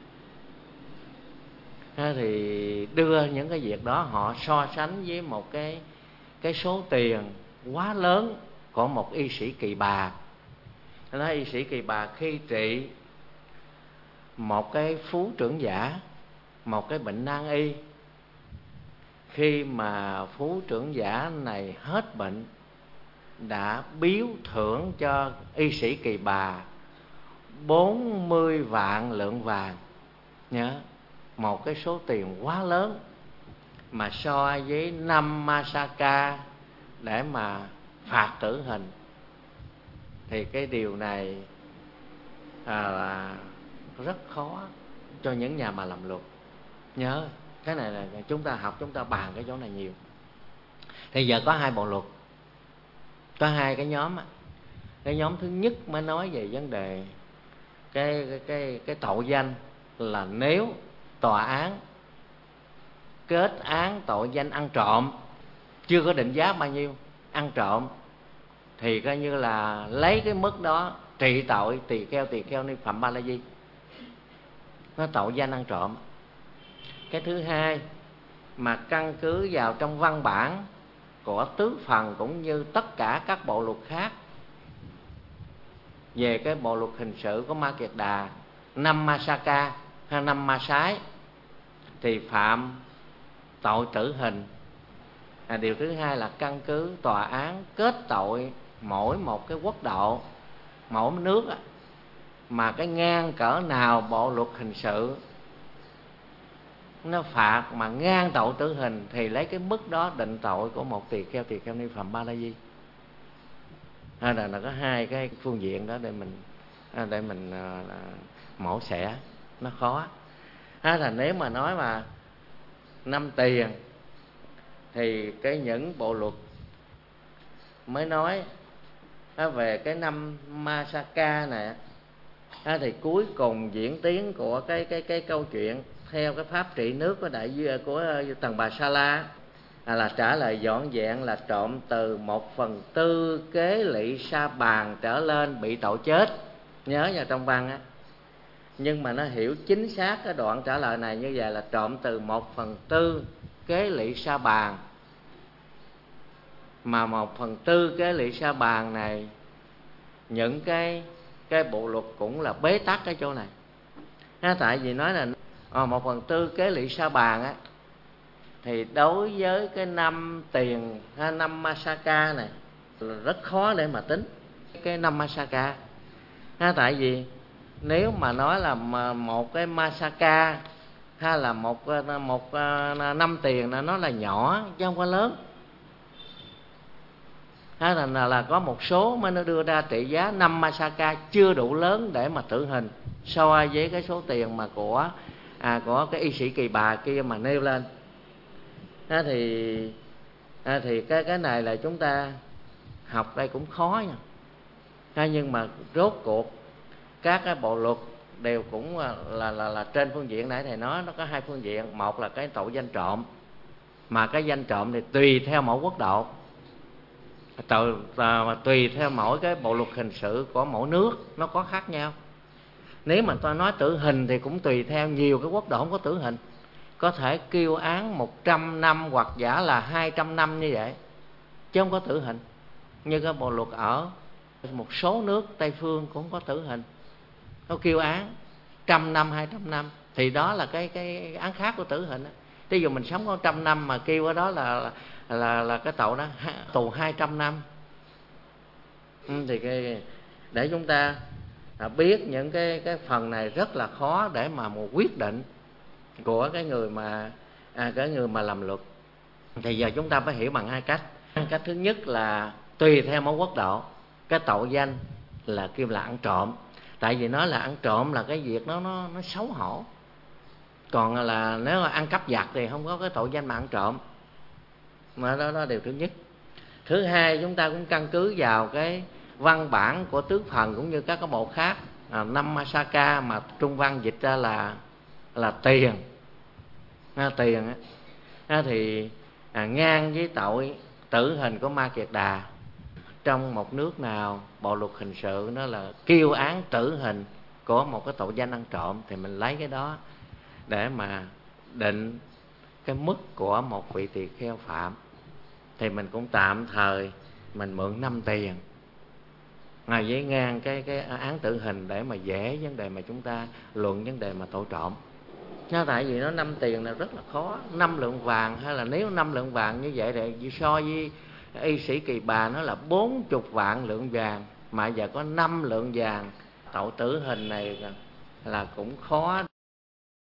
Thì đưa những cái việc đó họ so sánh với một cái số tiền quá lớn của một y sĩ Kỳ Bà. Nói y sĩ Kỳ Bà khi trị một cái phú trưởng giả, một cái bệnh nan y, khi mà phú trưởng giả này hết bệnh, đã biếu thưởng cho y sĩ Kỳ Bà 40 vạn lượng vàng. nhớ, một cái số tiền quá lớn mà so với 5 Masaka để mà phạt tử hình thì cái điều này là rất khó cho những nhà mà làm luật. Nhớ cái này là chúng ta học, chúng ta bàn cái chỗ này nhiều. Thì giờ có hai bộ luật, có hai cái nhóm. Cái nhóm thứ nhất mới nói về vấn đề cái tội danh là nếu tòa án kết án tội danh ăn trộm, chưa có định giá bao nhiêu, ăn trộm, thì coi như là lấy cái mức đó trị tội tỳ kheo ni Phạm Ba La Di, nó tội danh ăn trộm. Cái thứ hai mà căn cứ vào trong văn bản của tứ phần cũng như tất cả các bộ luật khác về cái bộ luật hình sự của Ma Kiệt Đà, 5 Masaka hay 5 ma sái thì phạm tội tử hình. Điều thứ hai là căn cứ tòa án kết tội mỗi một cái quốc độ, mỗi nước mà cái ngang cỡ nào bộ luật hình sự nó phạt mà ngang tội tử hình thì lấy cái mức đó định tội của một tỳ kheo ni Phạm Ba La Di. Là có hai cái phương diện đó để mình mổ xẻ, nó khó. Là nếu mà nói mà 5 tiền thì cái những bộ luật mới nói về cái 5 Masaka này thì cuối cùng diễn tiến của cái câu chuyện theo cái pháp trị nước của Tần Bà Sa La là trả lời dọn dẹn là trộm từ 1/4 kế lỵ sa bàn trở lên bị tội chết. Nhớ vào trong văn nhưng mà nó hiểu chính xác cái đoạn trả lời này như vậy là trộm từ 1/4 kế lỵ sa bàn. Mà 1/4 kế lỵ sa bàn này, những cái bộ luật cũng là bế tắc cái chỗ này. Tại vì nói là 1/4 kế lỵ sa bàn thì đối với cái 5 tiền hay 5 Masaka này là rất khó để mà tính cái 5 Masaka. Tại vì nếu mà nói là một cái Masaka hay là một 5 tiền nó là nhỏ chứ không có lớn. Là có một số mới nó đưa ra trị giá 5 Masaka chưa đủ lớn để mà tử hình so với cái số tiền mà của cái y sĩ Kỳ Bà kia mà nêu lên. Thì cái này là chúng ta học đây cũng khó nha. Nhưng mà rốt cuộc các cái bộ luật đều cũng là trên phương diện nãy thầy nói, nó có hai phương diện. Một là cái tội danh trộm, mà cái danh trộm thì tùy theo mỗi quốc độ, tùy theo mỗi cái bộ luật hình sự của mỗi nước nó có khác nhau. Nếu mà tôi nói tử hình thì cũng tùy theo nhiều cái quốc độ không có tử hình, có thể kêu án 100 năm hoặc giả là 200 năm như vậy, chứ không có tử hình. Như cái bộ luật ở một số nước Tây phương cũng có tử hình, nó kêu án 100 năm 200 năm thì đó là cái án khác của tử hình. Ví dụ mình sống có 100 năm mà kêu ở đó là cái tội đó tù 200 năm. Thì để chúng ta biết những cái phần này rất là khó để mà một quyết định của cái người mà làm luật. Thì giờ chúng ta phải hiểu bằng hai cách. Cách thứ nhất là tùy theo mỗi quốc độ, cái tội danh là kêu là ăn trộm. Tại vì nói là ăn trộm là cái việc nó xấu hổ. Còn là nếu mà ăn cắp giặt thì không có cái tội danh mà ăn trộm. Mà đó điều thứ nhất. Thứ hai, chúng ta cũng căn cứ vào cái văn bản của tứ phần cũng như các cái bộ khác, 5 Masaka mà trung văn dịch ra là tiền. Tiền thì ngang với tội tử hình của Ma Kiệt Đà. Trong một nước nào bộ luật hình sự nó là kêu án tử hình của một cái tội danh ăn trộm thì mình lấy cái đó để mà định cái mức của một vị tỳ kheo phạm. Thì mình cũng tạm thời mình mượn 5 tiền với ngang cái án tử hình để mà dễ vấn đề mà chúng ta luận vấn đề mà tội trộm. Tại vì nó 5 tiền là rất là khó. 5 lượng vàng, hay là nếu 5 lượng vàng như vậy thì so với y sĩ Kỳ Bà nó là 40 vạn lượng vàng, mà giờ có 5 lượng vàng, tội tử hình này là cũng khó.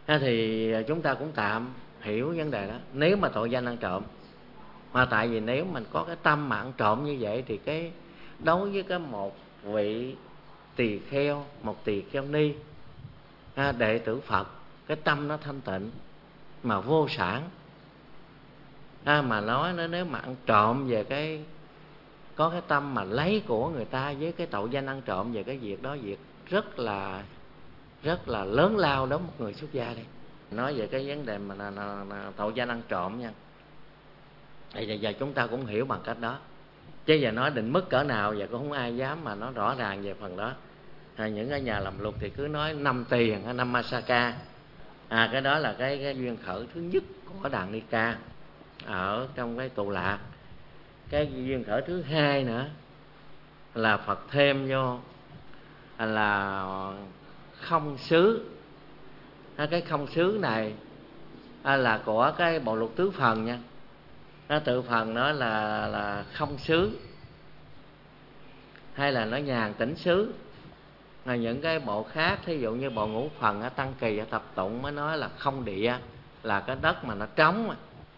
Thì chúng ta cũng tạm hiểu vấn đề đó. Nếu mà tội danh ăn trộm, mà tại vì nếu mình có cái tâm mà ăn trộm như vậy thì cái đối với cái một vị tỳ kheo, một tỳ kheo ni, đệ tử Phật, cái tâm nó thanh tịnh mà vô sản, mà nói nó nếu mà ăn trộm về cái có cái tâm mà lấy của người ta với cái tội danh ăn trộm về cái việc đó, việc rất là lớn lao đối với một người xuất gia đây. Nói về cái vấn đề mà là tội danh ăn trộm nha. Thì giờ chúng ta cũng hiểu bằng cách đó, chứ giờ nói định mức cỡ nào giờ cũng không ai dám mà nói rõ ràng về phần đó. Những cái nhà làm luật thì cứ nói 5 tiền hay 5 masaka. Cái đó là cái duyên khởi thứ nhất của Đàn Ni Ca ở trong cái tụ lạc. Cái duyên khởi thứ hai nữa là Phật thêm vô là không xứ. Cái không xứ này là của cái bộ luật tứ phần nha. Nó tự phần nó là không xứ, hay là nó nhàn tĩnh xứ. Những cái bộ khác, thí dụ như bộ ngũ phần ở Tăng Kỳ, ở Tập Tụng mới nói là không địa, là cái đất mà nó trống.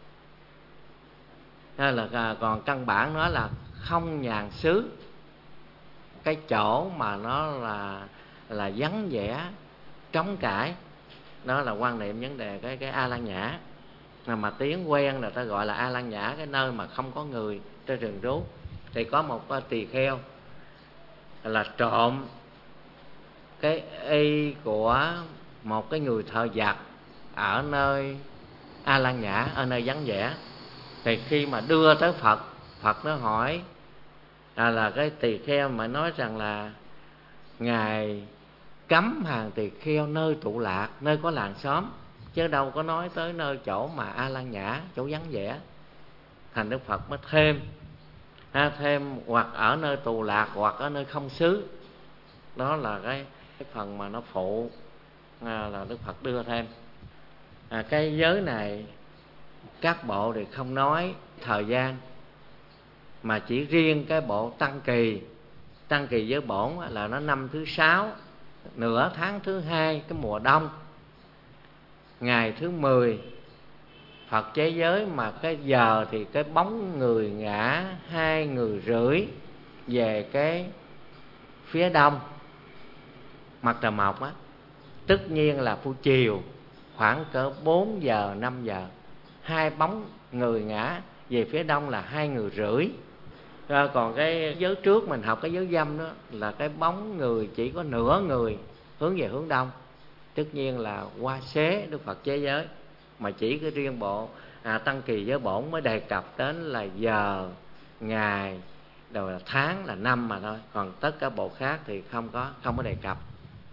Hay là còn căn bản nó là không nhàn xứ, cái chỗ mà nó là vắng vẻ, trống trải. Đó là quan niệm vấn đề cái A Lan Nhã. Mà tiếng quen là ta gọi là A Lan Nhã, cái nơi mà không có người trên rừng rú. Thì có một tỳ kheo là trộm cái y của một cái người thợ giặt ở nơi A Lan Nhã, ở nơi vắng vẻ. Thì khi mà đưa tới Phật, Phật nó hỏi là cái tỳ kheo mà nói rằng là ngài cấm hàng tỳ kheo nơi tụ lạc, nơi có làng xóm, chứ đâu có nói tới nơi chỗ mà A Lan Nhã, chỗ vắng vẻ. Thành Đức Phật mới thêm hoặc ở nơi tù lạc hoặc ở nơi không xứ. Đó là cái phần mà nó phụ là Đức Phật đưa thêm. Cái giới này các bộ thì không nói thời gian, mà chỉ riêng cái bộ Tăng Kỳ giới bổn là nó năm thứ 6, nửa tháng thứ 2, cái mùa đông, ngày thứ 10 Phật chế giới. Mà cái giờ thì cái bóng người ngã 2 người rưỡi về cái phía đông mặt trời mọc á, tất nhiên là phu chiều, khoảng cỡ 4 giờ 5 giờ, hai bóng người ngã về phía đông là 2 người rưỡi. Còn cái giới trước mình học cái giới dâm đó là cái bóng người chỉ có nửa người hướng về hướng đông, tất nhiên là qua xế Đức Phật chế giới. Mà chỉ cái riêng bộ Tăng Kỳ giới bổn mới đề cập đến là giờ, ngày, rồi là tháng, là năm mà thôi. Còn tất cả bộ khác thì không có đề cập.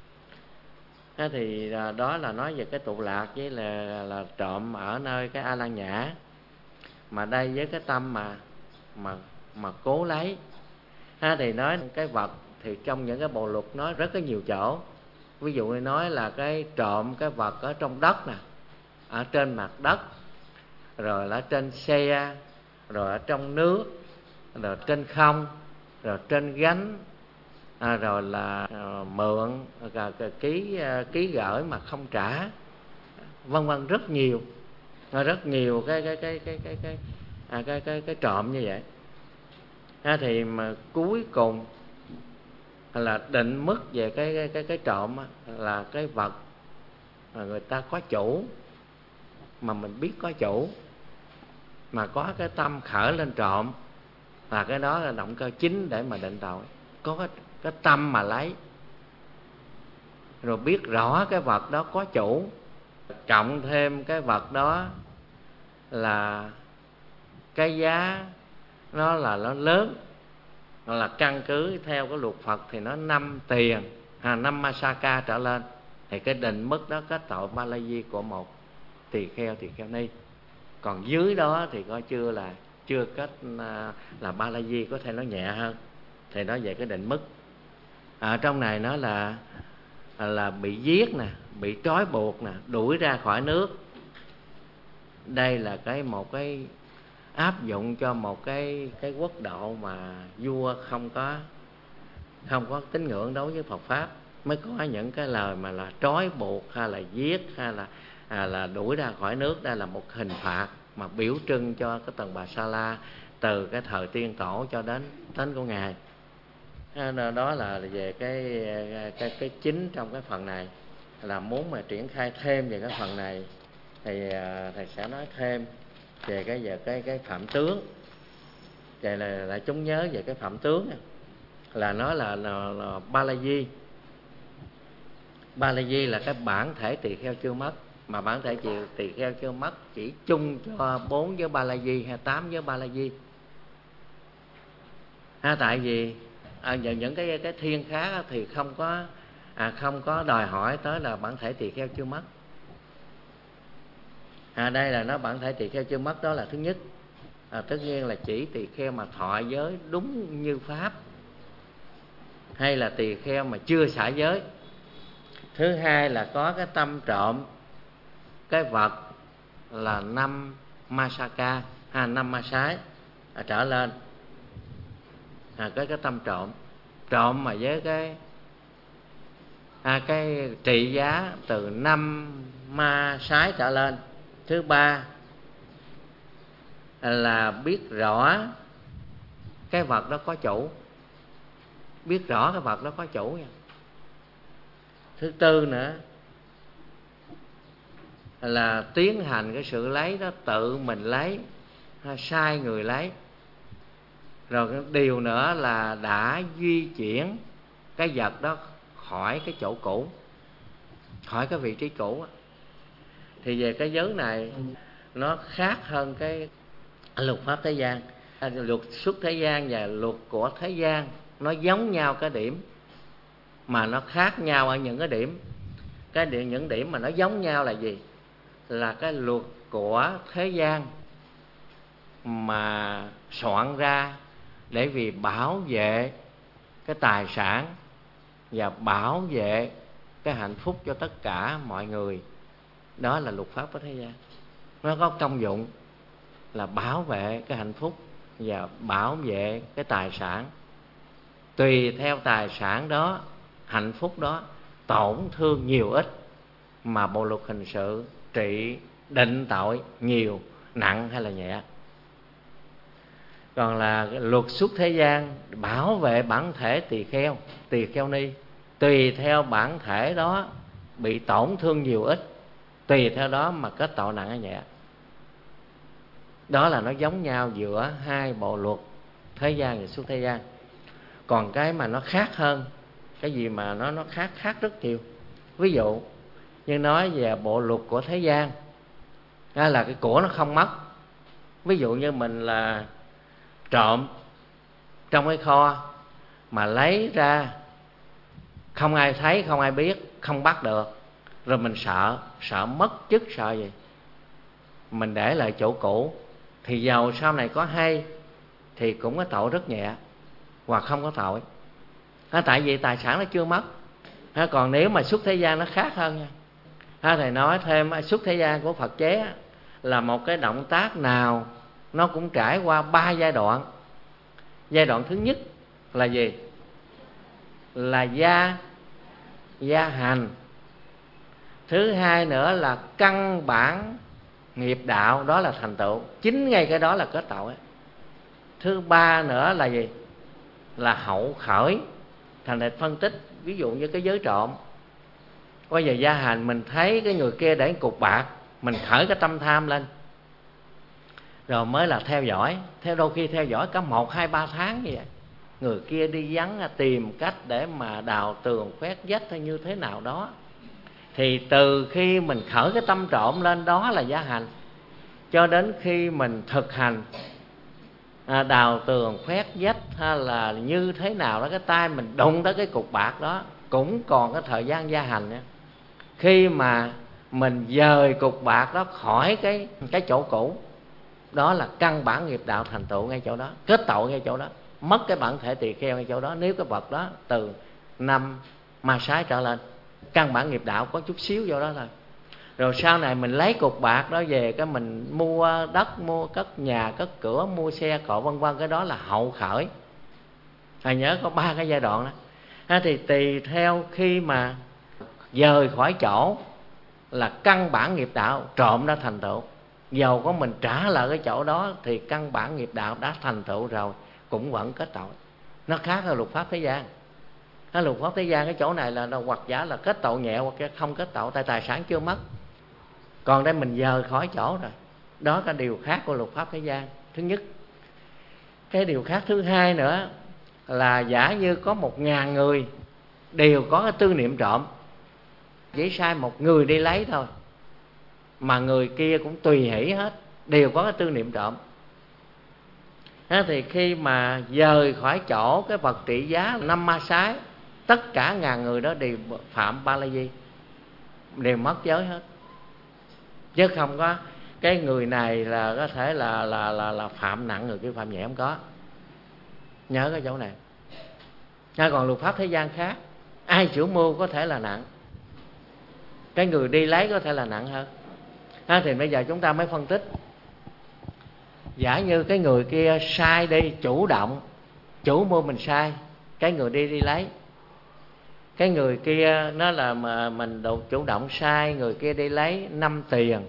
Thì đó là nói về cái tụ lạc với là trộm ở nơi cái A Lan Nhã. Mà đây với cái tâm mà cố lấy. Thì nói cái vật thì trong những cái bộ luật nói rất có nhiều chỗ. Ví dụ như nói là cái trộm cái vật ở trong đất nè, ở trên mặt đất, rồi ở trên xe, rồi ở trong nước, rồi trên không, rồi trên gánh, rồi là mượn, ký gửi mà không trả, vân vân, rất nhiều cái trộm như vậy. Thì mà cuối cùng là định mức về cái trộm là cái vật người ta có chủ, mà mình biết có chủ mà có cái tâm khởi lên trộm, là cái đó là động cơ chính để mà định tội. Có cái tâm mà lấy, rồi biết rõ cái vật đó có chủ, cộng thêm cái vật đó là cái giá nó lớn, nó là căn cứ theo cái luật Phật thì nó 5 tiền, 5 masaka trở lên, thì cái định mức đó kết tội ba la di của một tỳ kheo ni. Còn dưới đó thì coi chưa kết là ba la di, có thể nó nhẹ hơn. Thì nói về cái định mức. Ở trong này nó là bị giết nè, bị trói buộc nè, đuổi ra khỏi nước. Đây là một cái áp dụng cho một cái quốc độ mà vua không có tín ngưỡng đối với Phật pháp. mới có những cái lời mà là trói buộc hay là giết hay là đuổi ra khỏi nước. Đây là một hình phạt mà biểu trưng cho cái tầng Bà Sa La từ cái thời tiên tổ cho đến thánh của ngài. Đó là về cái chính trong cái phần này. Là muốn mà triển khai thêm về cái phần này thì thầy sẽ nói thêm về cái phạm tướng. Vậy là chúng nhớ về cái phạm tướng này. Là nó là Ba La Di. Ba La Di là cái bản thể tỳ kheo chưa mất. Mà bản thể tỳ kheo chưa mất chỉ chung cho 4 giới Ba La Di hay 8 giới Ba La Di. Tại vì những cái thiên khác thì không có đòi hỏi tới là bản thể tỳ kheo chưa mất. Đây là nó bản thể tỳ kheo chưa mất, đó là thứ nhất. Tất nhiên là chỉ tỳ kheo mà thọ giới đúng như pháp, hay là tỳ kheo mà chưa xả giới. Thứ hai là có cái tâm trộm cái vật là 5 masaka, 5 ma sái trở lên. Cái tâm trộm mà với cái trị giá từ 5 ma sái trở lên. Thứ ba là biết rõ cái vật đó có chủ, biết rõ cái vật đó có chủ nha. Thứ tư nữa là tiến hành cái sự lấy đó tự mình lấy hay sai người lấy. Rồi cái điều nữa là đã di chuyển cái vật đó khỏi cái chỗ cũ, khỏi cái vị trí cũ. Thì về cái giới này nó khác hơn cái luật pháp thế gian. Luật xuất thế gian và luật của thế gian nó giống nhau cái điểm, mà nó khác nhau ở những cái điểm. Những điểm mà nó giống nhau là gì? Là cái luật của thế gian mà soạn ra để vì bảo vệ cái tài sản và bảo vệ cái hạnh phúc cho tất cả mọi người. Đó là luật pháp của thế gian. Nó có công dụng là bảo vệ cái hạnh phúc và bảo vệ cái tài sản. Tùy theo tài sản đó, hạnh phúc đó tổn thương nhiều ít mà bộ luật hình sự trị định tội nhiều, nặng hay là nhẹ. Còn là luật xuất thế gian bảo vệ bản thể tỳ kheo ni, tùy theo bản thể đó bị tổn thương nhiều ít, tùy theo đó mà kết tội nặng hay nhẹ. Đó là nó giống nhau giữa hai bộ luật thế gian và xuất thế gian. Còn cái mà nó khác hơn, cái gì mà nó khác rất nhiều. Ví dụ như nói về bộ luật của thế gian là cái của nó không mất. Ví dụ như mình là trộm trong cái kho mà lấy ra không ai thấy, không ai biết, không bắt được, rồi mình sợ mất chức, sợ gì, mình để lại chỗ cũ, thì dầu sau này có hay thì cũng có tội rất nhẹ hoặc không có tội. Tại vì tài sản nó chưa mất. Còn nếu mà xuất thế gian nó khác hơn nha. Thầy nói thêm, xuất thế gian của Phật chế là một cái động tác nào nó cũng trải qua 3 giai đoạn. Giai đoạn thứ nhất là gì? Là gia hành. Thứ hai nữa là căn bản nghiệp đạo, đó là thành tựu. Chính ngay cái đó là kết tội. Thứ ba nữa là gì? Là hậu khởi. Thành thầy phân tích, ví dụ như cái giới trộm, bây giờ gia hành mình thấy cái người kia để cục bạc, mình khởi cái tâm tham lên, rồi mới là theo dõi. Đôi khi theo dõi cả 1, 2, 3 tháng như vậy. Người kia đi vắng tìm cách để mà đào tường khoét vách hay như thế nào đó. Thì từ khi mình khởi cái tâm trộm lên, đó là gia hành, cho đến khi mình thực hành đào tường khoét vách hay là như thế nào đó, cái tay mình đụng tới cái cục bạc đó cũng còn cái thời gian gia hành nữa. Khi mà mình dời cục bạc đó khỏi cái chỗ cũ, đó là căn bản nghiệp đạo thành tựu ngay chỗ đó, kết tội ngay chỗ đó, mất cái bản thể tỳ kheo ngay chỗ đó. Nếu cái vật đó từ 5 ma sái trở lên, căn bản nghiệp đạo có chút xíu vô đó thôi. Rồi sau này mình lấy cục bạc đó về, cái mình mua đất, mua cất nhà, cất cửa, mua xe cộ vân vân, cái đó là hậu khởi. Thầy nhớ có 3 cái giai đoạn đó. Thì tùy theo khi mà dời khỏi chỗ là căn bản nghiệp đạo trộm đã thành tựu. Dầu có mình trả lại cái chỗ đó thì căn bản nghiệp đạo đã thành tựu rồi, cũng vẫn kết tội. Nó khác với luật pháp thế gian. Luật pháp thế gian cái chỗ này là hoặc giả là kết tội nhẹ hoặc giả không kết tội, tại tài sản chưa mất. Còn đây mình dời khỏi chỗ rồi, đó là điều khác của luật pháp thế gian. Thứ nhất. Cái điều khác thứ hai nữa là giả như có 1.000 người đều có cái tư niệm trộm, chỉ sai một người đi lấy thôi mà người kia cũng tùy hỷ hết, đều có cái tư niệm trộm. Thì khi mà dời khỏi chỗ cái vật trị giá 5 ma sái, tất cả 1.000 người đó đều phạm ba la di, đều mất giới hết, chứ không có cái người này là có thể là phạm nặng, người kia phạm nhẹ, không có. Nhớ cái chỗ này. Còn luật pháp thế gian khác, ai chủ mưu có thể là nặng, cái người đi lấy có thể là nặng hơn. Thì bây giờ chúng ta mới phân tích. Giả như cái người kia sai đi, chủ động, chủ mưu mình sai, cái người đi lấy. Cái người kia nó là mà mình chủ động sai, người kia đi lấy 5 tiền,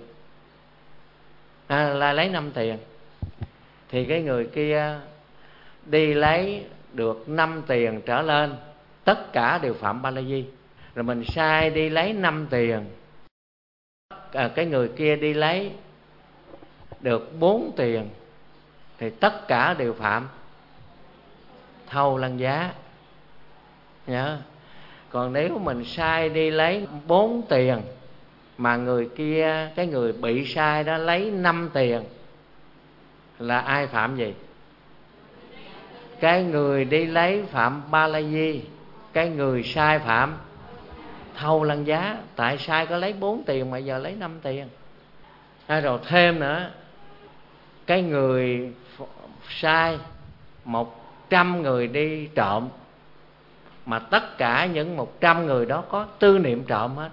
là lấy 5 tiền, thì cái người kia đi lấy được 5 tiền trở lên, tất cả đều phạm ba la di. Rồi mình sai đi lấy 5 tiền, cái người kia đi lấy được 4 tiền, thì tất cả đều phạm thâu lăng giá. Nhớ. Còn nếu mình sai đi lấy 4 tiền mà người kia, cái người bị sai đó lấy 5 tiền, là ai phạm gì? Cái người đi lấy phạm ba la di, cái người sai phạm thâu lăng giá. Tại sai có lấy 4 tiền mà giờ lấy 5 tiền. Rồi thêm nữa, cái người sai 100 người đi trộm, mà tất cả những 100 người đó có tư niệm trộm hết,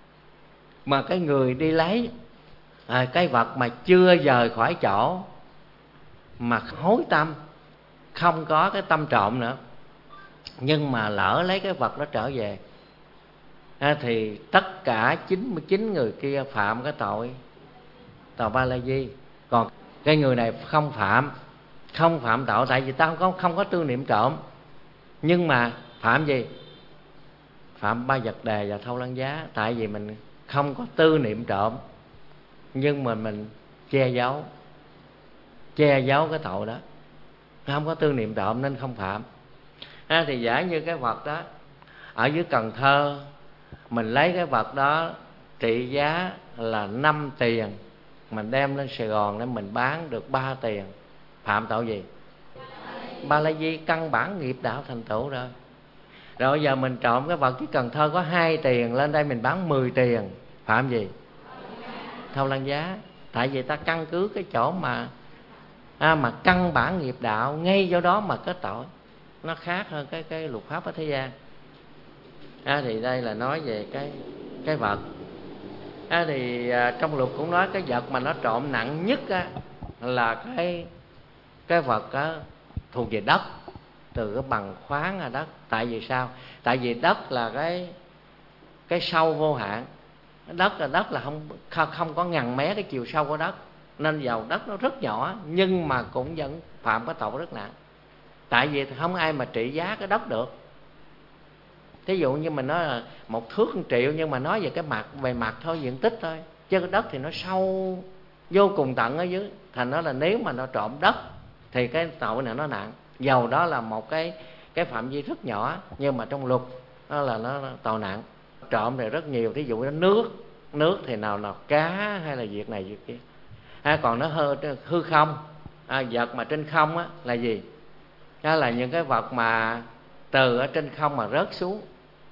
mà cái người đi lấy cái vật mà chưa rời khỏi chỗ mà hối tâm, không có cái tâm trộm nữa, nhưng mà lỡ lấy cái vật đó trở về, thì tất cả 99 người kia phạm cái tội ba la di. Còn cái người này không phạm tội, tại vì ta không có tư niệm trộm, nhưng mà phạm gì? Phạm ba vật đề và thâu lăng giá. Tại vì mình không có tư niệm trộm, nhưng mà mình che giấu cái tội đó, không có tư niệm trộm nên không phạm. Thì giả như cái vật đó ở dưới Cần Thơ, mình lấy cái vật đó trị giá là 5 tiền, mình đem lên Sài Gòn để mình bán được 3 tiền, phạm tội gì? Ba la di, căn bản nghiệp đạo thành tựu rồi. Rồi bây giờ mình trộm cái vật dưới Cần Thơ có 2 tiền, lên đây mình bán 10 tiền, phạm gì? Thâu lăng giá. Tại vì ta căn cứ cái chỗ mà căn bản nghiệp đạo, ngay do đó mà kết tội. Nó khác hơn cái luật pháp ở thế gian. Thì đây là nói về cái vật. Thì trong luật cũng nói cái vật mà nó trộm nặng nhất là cái vật thuộc về đất, từ cái bằng khoáng đất. Tại vì sao? Tại vì đất là cái sâu vô hạn. Đất là không có ngần mé cái chiều sâu của đất, nên dầu đất nó rất nhỏ nhưng mà cũng vẫn phạm cái tội rất nặng. Tại vì không ai mà trị giá cái đất được. Thí dụ như mình nói là 1 thước 1 triệu, nhưng mà nói về cái bề mặt thôi, diện tích thôi, chứ cái đất thì nó sâu vô cùng tận ở dưới. Thành đó là nếu mà nó trộm đất thì cái tội này nó nặng, dầu đó là một cái phạm vi rất nhỏ, nhưng mà trong luật đó là nó tội nặng. Trộm thì rất nhiều, thí dụ như nước thì nào cá hay là việc này việc kia. Còn nó hư không, vật mà trên không là gì? Đó là những cái vật mà từ ở trên không mà rớt xuống,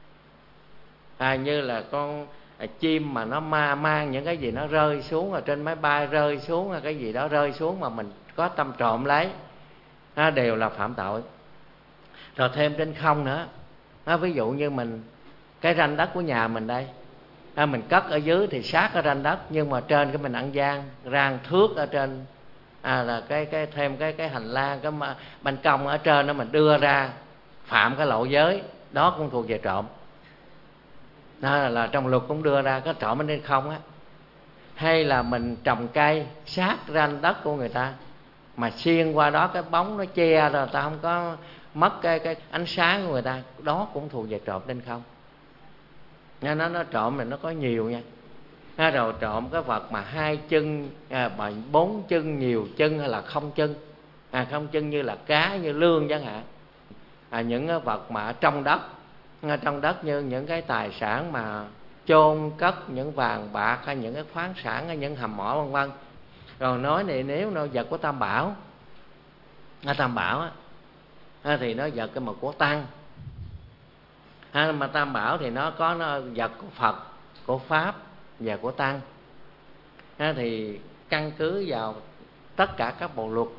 như là con chim mà nó mang những cái gì nó rơi xuống, ở trên máy bay rơi xuống, cái gì đó rơi xuống mà mình có tâm trộm lấy, đều là phạm tội. Rồi thêm trên không nữa, ví dụ như mình cái ranh đất của nhà mình đây, mình cất ở dưới thì sát cái ranh đất, nhưng mà trên cái mình ăn gian rang thước ở trên, là thêm cái hành lang, cái ban công ở trên đó mình đưa ra, phạm cái lộ giới, đó cũng thuộc về trộm. Đó là trong luật cũng đưa ra có trộm nên không á. Hay là mình trồng cây sát ranh đất của người ta mà xuyên qua đó cái bóng nó che rồi ta không có mất cái ánh sáng của người ta, đó cũng thuộc về trộm nên không. Nha, nó trộm là nó có nhiều nha. Rồi trộm cái vật mà 2 chân, 4 chân, nhiều chân hay là không chân. Không chân như là cá, như lương chẳng hạn. Những cái vật mà trong đất như những cái tài sản mà chôn cất, những vàng bạc hay những cái khoáng sản hay những hầm mỏ vân vân. Rồi nói này, nếu nó vật của Tam Bảo, Tam Bảo á, thì nó vật cái mà của Tăng. Mà Tam Bảo thì nó có vật của Phật, của Pháp và của Tăng. Thì căn cứ vào tất cả các bộ luật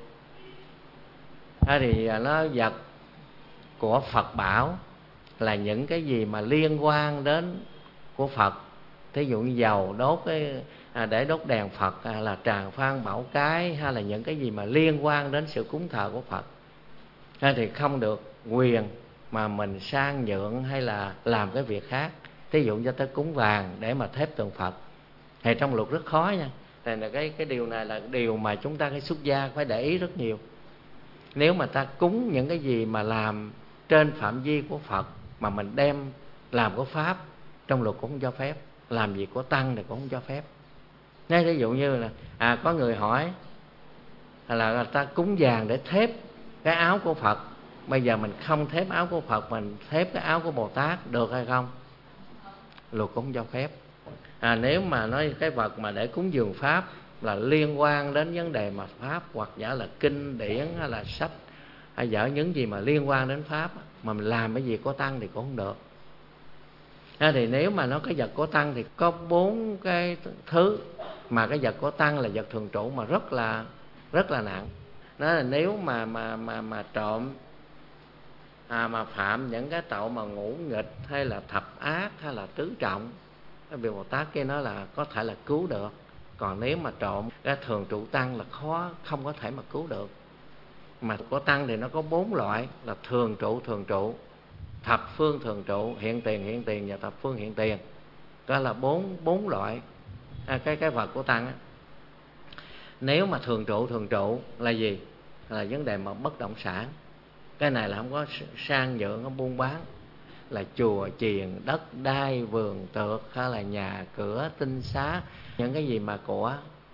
thì nó vật của Phật Bảo là những cái gì mà liên quan đến của Phật. Thí dụ như dầu đốt để đốt đèn Phật, là tràng phan bảo cái, hay là những cái gì mà liên quan đến sự cúng thờ của Phật, thì không được quyền mà mình sang nhượng hay là làm cái việc khác. Thí dụ cho tới cúng vàng để mà thép tượng Phật thì trong luật rất khó nha. Thì là cái điều này là điều mà chúng ta cái xuất gia phải để ý rất nhiều. Nếu mà ta cúng những cái gì mà làm trên phạm vi của Phật mà mình đem làm của Pháp, trong luật cũng không cho phép. Làm việc của Tăng thì cũng không cho phép. Nói ví dụ như là có người hỏi là ta cúng vàng để thép cái áo của Phật, bây giờ mình không thép áo của Phật, mình thép cái áo của Bồ Tát, được hay không? Luật cũng không cho phép. Nếu mà nói cái vật mà để cúng dường Pháp là liên quan đến vấn đề mà Pháp, hoặc giả là kinh điển hay là sách, hay giả những gì mà liên quan đến Pháp mà mình làm cái gì có Tăng thì cũng không được. Thì nếu mà nó cái vật của Tăng thì có 4 cái thứ, mà cái vật của Tăng là vật thường trụ mà rất là nặng. Đó là nếu mà trộm mà phạm những cái tội mà ngũ nghịch hay là thập ác hay là tứ trọng, cái vị Bồ Tát kia nói là có thể là cứu được. Còn nếu mà trộm cái thường trụ Tăng là khó, không có thể mà cứu được. Mà của Tăng thì nó có 4 loại là thường trụ, thập phương thường trụ, hiện tiền và thập phương hiện tiền. Đó là bốn loại cái vật của Tăng á. Nếu mà thường trụ là gì? Là vấn đề mà bất động sản. Cái này là không có sang nhượng, không buôn bán. Là chùa chiền, đất đai, vườn tược, hay là nhà cửa, tinh xá, những cái gì mà của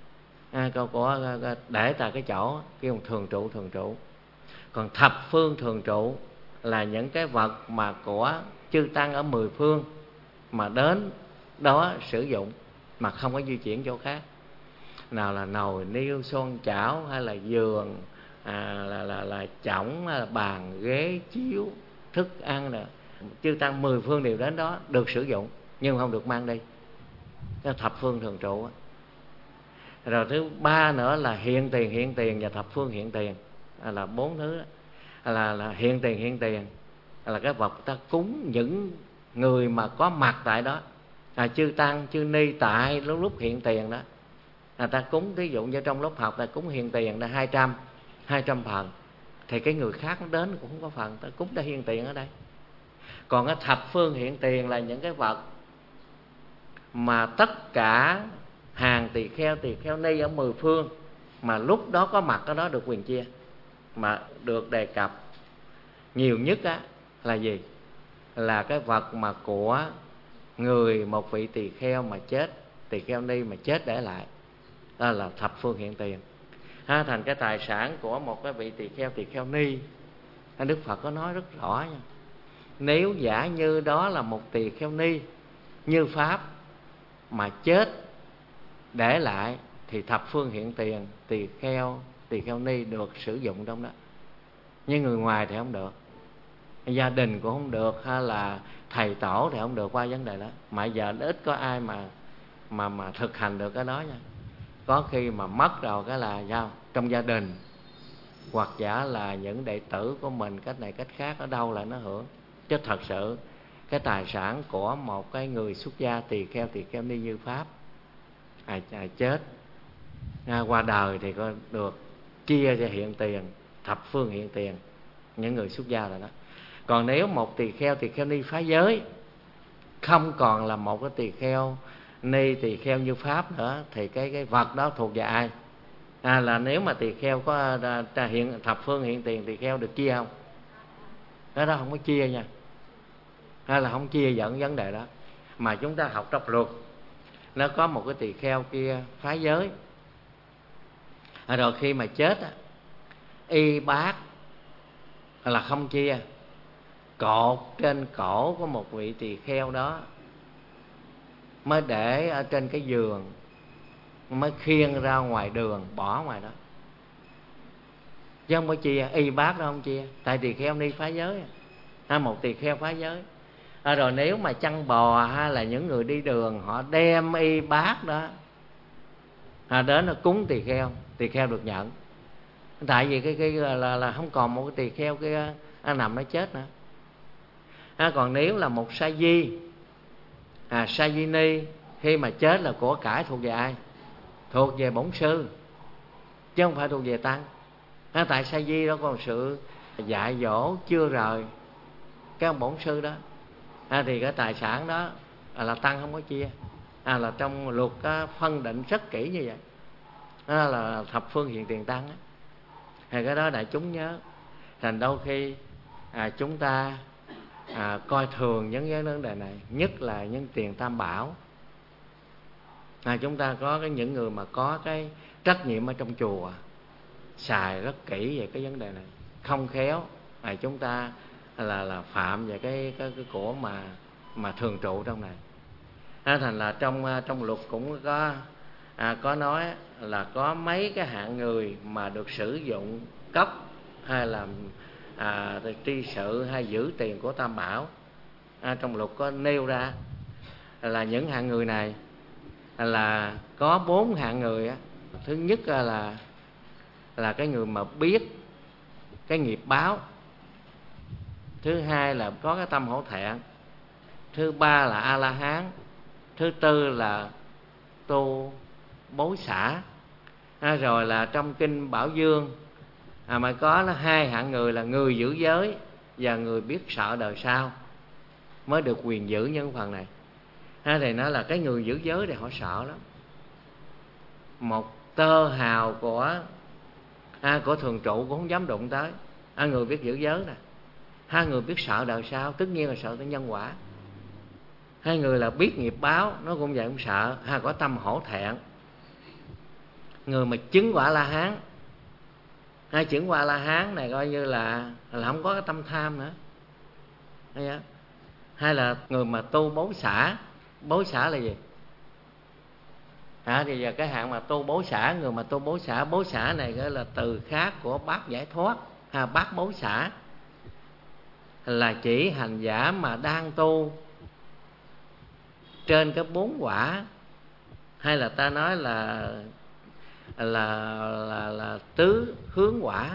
để tại cái chỗ kêu thường trụ. Còn thập phương thường trụ là những cái vật mà của chư Tăng ở 10 phương mà đến đó sử dụng mà không có di chuyển chỗ khác. Nào là nồi niêu son chảo, hay là giường, là chõng, hay là bàn ghế chiếu, thức ăn nè, chư Tăng 10 phương đều đến đó được sử dụng, nhưng không được mang đi. Cái thập phương thường trụ. Rồi thứ ba nữa là hiện tiền và thập phương hiện tiền, là 4 thứ đó. Là hiện tiền là cái vật ta cúng những người mà có mặt tại đó, chư Tăng chư Ni tại lúc hiện tiền đó, ta cúng. Ví dụ như trong lớp học ta cúng hiện tiền là 200 phần, thì cái người khác đến cũng không có phần, ta cúng ta hiện tiền ở đây. Còn cái thập phương hiện tiền là những cái vật mà tất cả hàng tỳ kheo ni ở 10 phương mà lúc đó có mặt ở đó được quyền chia. Mà được đề cập nhiều nhất là gì? Là cái vật mà của người, một vị tỳ kheo mà chết, tỳ kheo ni mà chết để lại, đó là thập phương hiện tiền. Thành cái tài sản của một cái vị tỳ kheo ni, Đức Phật có nói rất rõ nha. Nếu giả như đó là một tỳ kheo ni như Pháp mà chết để lại thì thập phương hiện tiền, tỳ kheo ni được sử dụng trong đó. Nhưng người ngoài thì không được, gia đình cũng không được, hay là thầy tổ thì không được qua vấn đề đó. Mà giờ ít có ai mà thực hành được cái đó nha. Có khi mà mất rồi cái là sao? Trong gia đình, hoặc giả là những đệ tử của mình cách này cách khác ở đâu lại nó hưởng. Chứ thật sự cái tài sản của một cái người xuất gia tỳ kheo ni như Pháp chết qua đời thì có được chia cho hiện tiền, thập phương hiện tiền, những người xuất gia rồi đó. Còn nếu một tỳ kheo ni phá giới không còn là một cái tỳ kheo ni tỳ kheo như pháp nữa, thì cái vật đó thuộc về ai? Là nếu mà tỳ kheo có hiện thập phương hiện tiền tỳ kheo được chia không? Cái đó không có chia nha, hay là không chia dẫn vấn đề đó. Mà chúng ta học trong luật, nó có một cái tỳ kheo kia phá giới, rồi khi mà chết á, y bát là không chia, cột trên cổ của một vị tỳ kheo đó mới để ở trên cái giường, mới khiêng ra ngoài đường bỏ ngoài đó, chứ không có chia. Y bát đó không chia, tại tỳ kheo ni phá giới, một tỳ kheo phá giới. Rồi nếu mà chăn bò hay là những người đi đường họ đem y bát đó đến nó cúng tỳ kheo được nhận. Tại vì cái là không còn một cái tỳ kheo kia nằm nó chết nữa. Còn nếu là một sa di, sa di ni, khi mà chết là của cải thuộc về ai? Thuộc về bổn sư, chứ không phải thuộc về tăng. Tại sa di đó còn sự dạy dỗ chưa rời cái ông bổn sư đó, thì cái tài sản đó là tăng không có chia. Là trong luật phân định rất kỹ như vậy. Đó là thập phương hiện tiền tăng á. Thì cái đó đại chúng nhớ. Thành đôi khi chúng ta coi thường những vấn đề này, nhất là những tiền tam bảo. Chúng ta có những người mà có cái trách nhiệm ở trong chùa xài rất kỹ về cái vấn đề này, không khéo chúng ta là phạm về cái của mà thường trụ trong này. Thành là trong luật cũng có nói là có mấy cái hạng người mà được sử dụng cốc hay là tri sự hay giữ tiền của tam bảo. Trong luật có nêu ra là những hạng người này là có 4 hạng người á. Thứ nhất là cái người mà biết cái nghiệp báo. Thứ hai là có cái tâm hổ thẹn. Thứ ba là A La Hán. Thứ tư là tu bối xả. Rồi là trong kinh Bảo Dương mà có 2 hạng người là người giữ giới và người biết sợ đời sau mới được quyền giữ những phần này. Thì nó là cái người giữ giới thì họ sợ lắm, một tơ hào của thường trụ cũng không dám đụng tới. Người biết giữ giới nè, 2 người biết sợ đời sau, tất nhiên là sợ tới nhân quả. 2 người là biết nghiệp báo, nó cũng vậy, cũng sợ. Có tâm hổ thẹn. Người mà chứng quả La Hán, chứng quả La Hán này coi như là không có cái tâm tham nữa. Hay là người mà tu bối xả. Bối xả là gì? Thì giờ cái hạng mà tu bối xả, người mà tu bối xả này gọi là từ khác của bát giải thoát. Bát bối xả là chỉ hành giả mà đang tu trên cái 4 quả, hay là ta nói là tứ hướng quả.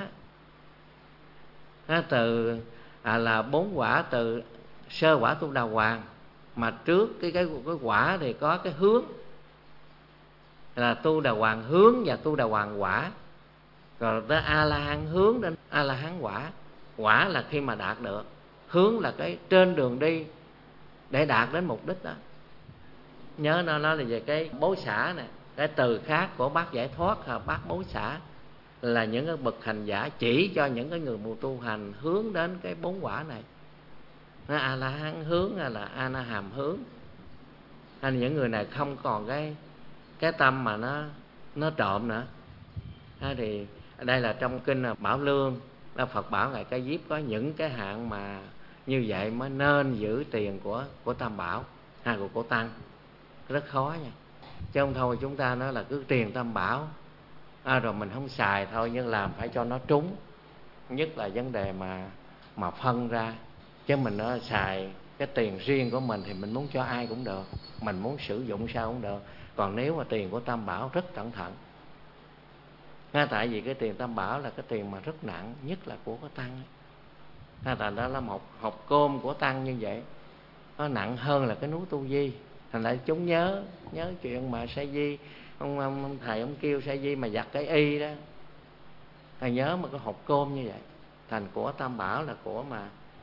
Từ là 4 quả, từ sơ quả tu đà hoàng, mà trước cái quả thì có cái hướng là tu đà hoàng hướng và tu đà hoàng quả. Rồi tới A La Hán hướng đến A La Hán quả. Quả là khi mà đạt được, hướng là cái trên đường đi để đạt đến mục đích đó. Nhớ nó nói là về cái bối xả này, cái từ khác của bát giải thoát, bát bối xả là những cái bậc hành giả chỉ cho những cái người mù tu hành hướng đến cái 4 quả này. Nó A La Hán hướng hay là A Na Hàm hướng. Hay những người này không còn cái tâm mà nó trộm nữa. Thì đây là trong kinh Bảo Lương, Phật bảo Ngài Ca Diếp có những cái hạng mà như vậy mới nên giữ tiền của tam bảo hay của tăng. Rất khó nha, chứ không thôi chúng ta nói là cứ tiền tam bảo rồi mình không xài thôi, nhưng làm phải cho nó trúng. Nhất là vấn đề mà phân ra, chứ mình nó xài cái tiền riêng của mình thì mình muốn cho ai cũng được, mình muốn sử dụng sao cũng được. Còn nếu mà tiền của tam bảo rất cẩn thận. Tại vì cái tiền tam bảo là cái tiền mà rất nặng, nhất là của cái tăng. Thành đó là một hộp cơm của tăng như vậy, nó nặng hơn là cái núi Tu Di. Thành ra chúng nhớ chuyện mà Sa Di, ông thầy ông kêu Sa Di mà giặt cái y đó, thầy nhớ mà cái hộp cơm như vậy. Thành của tam bảo là của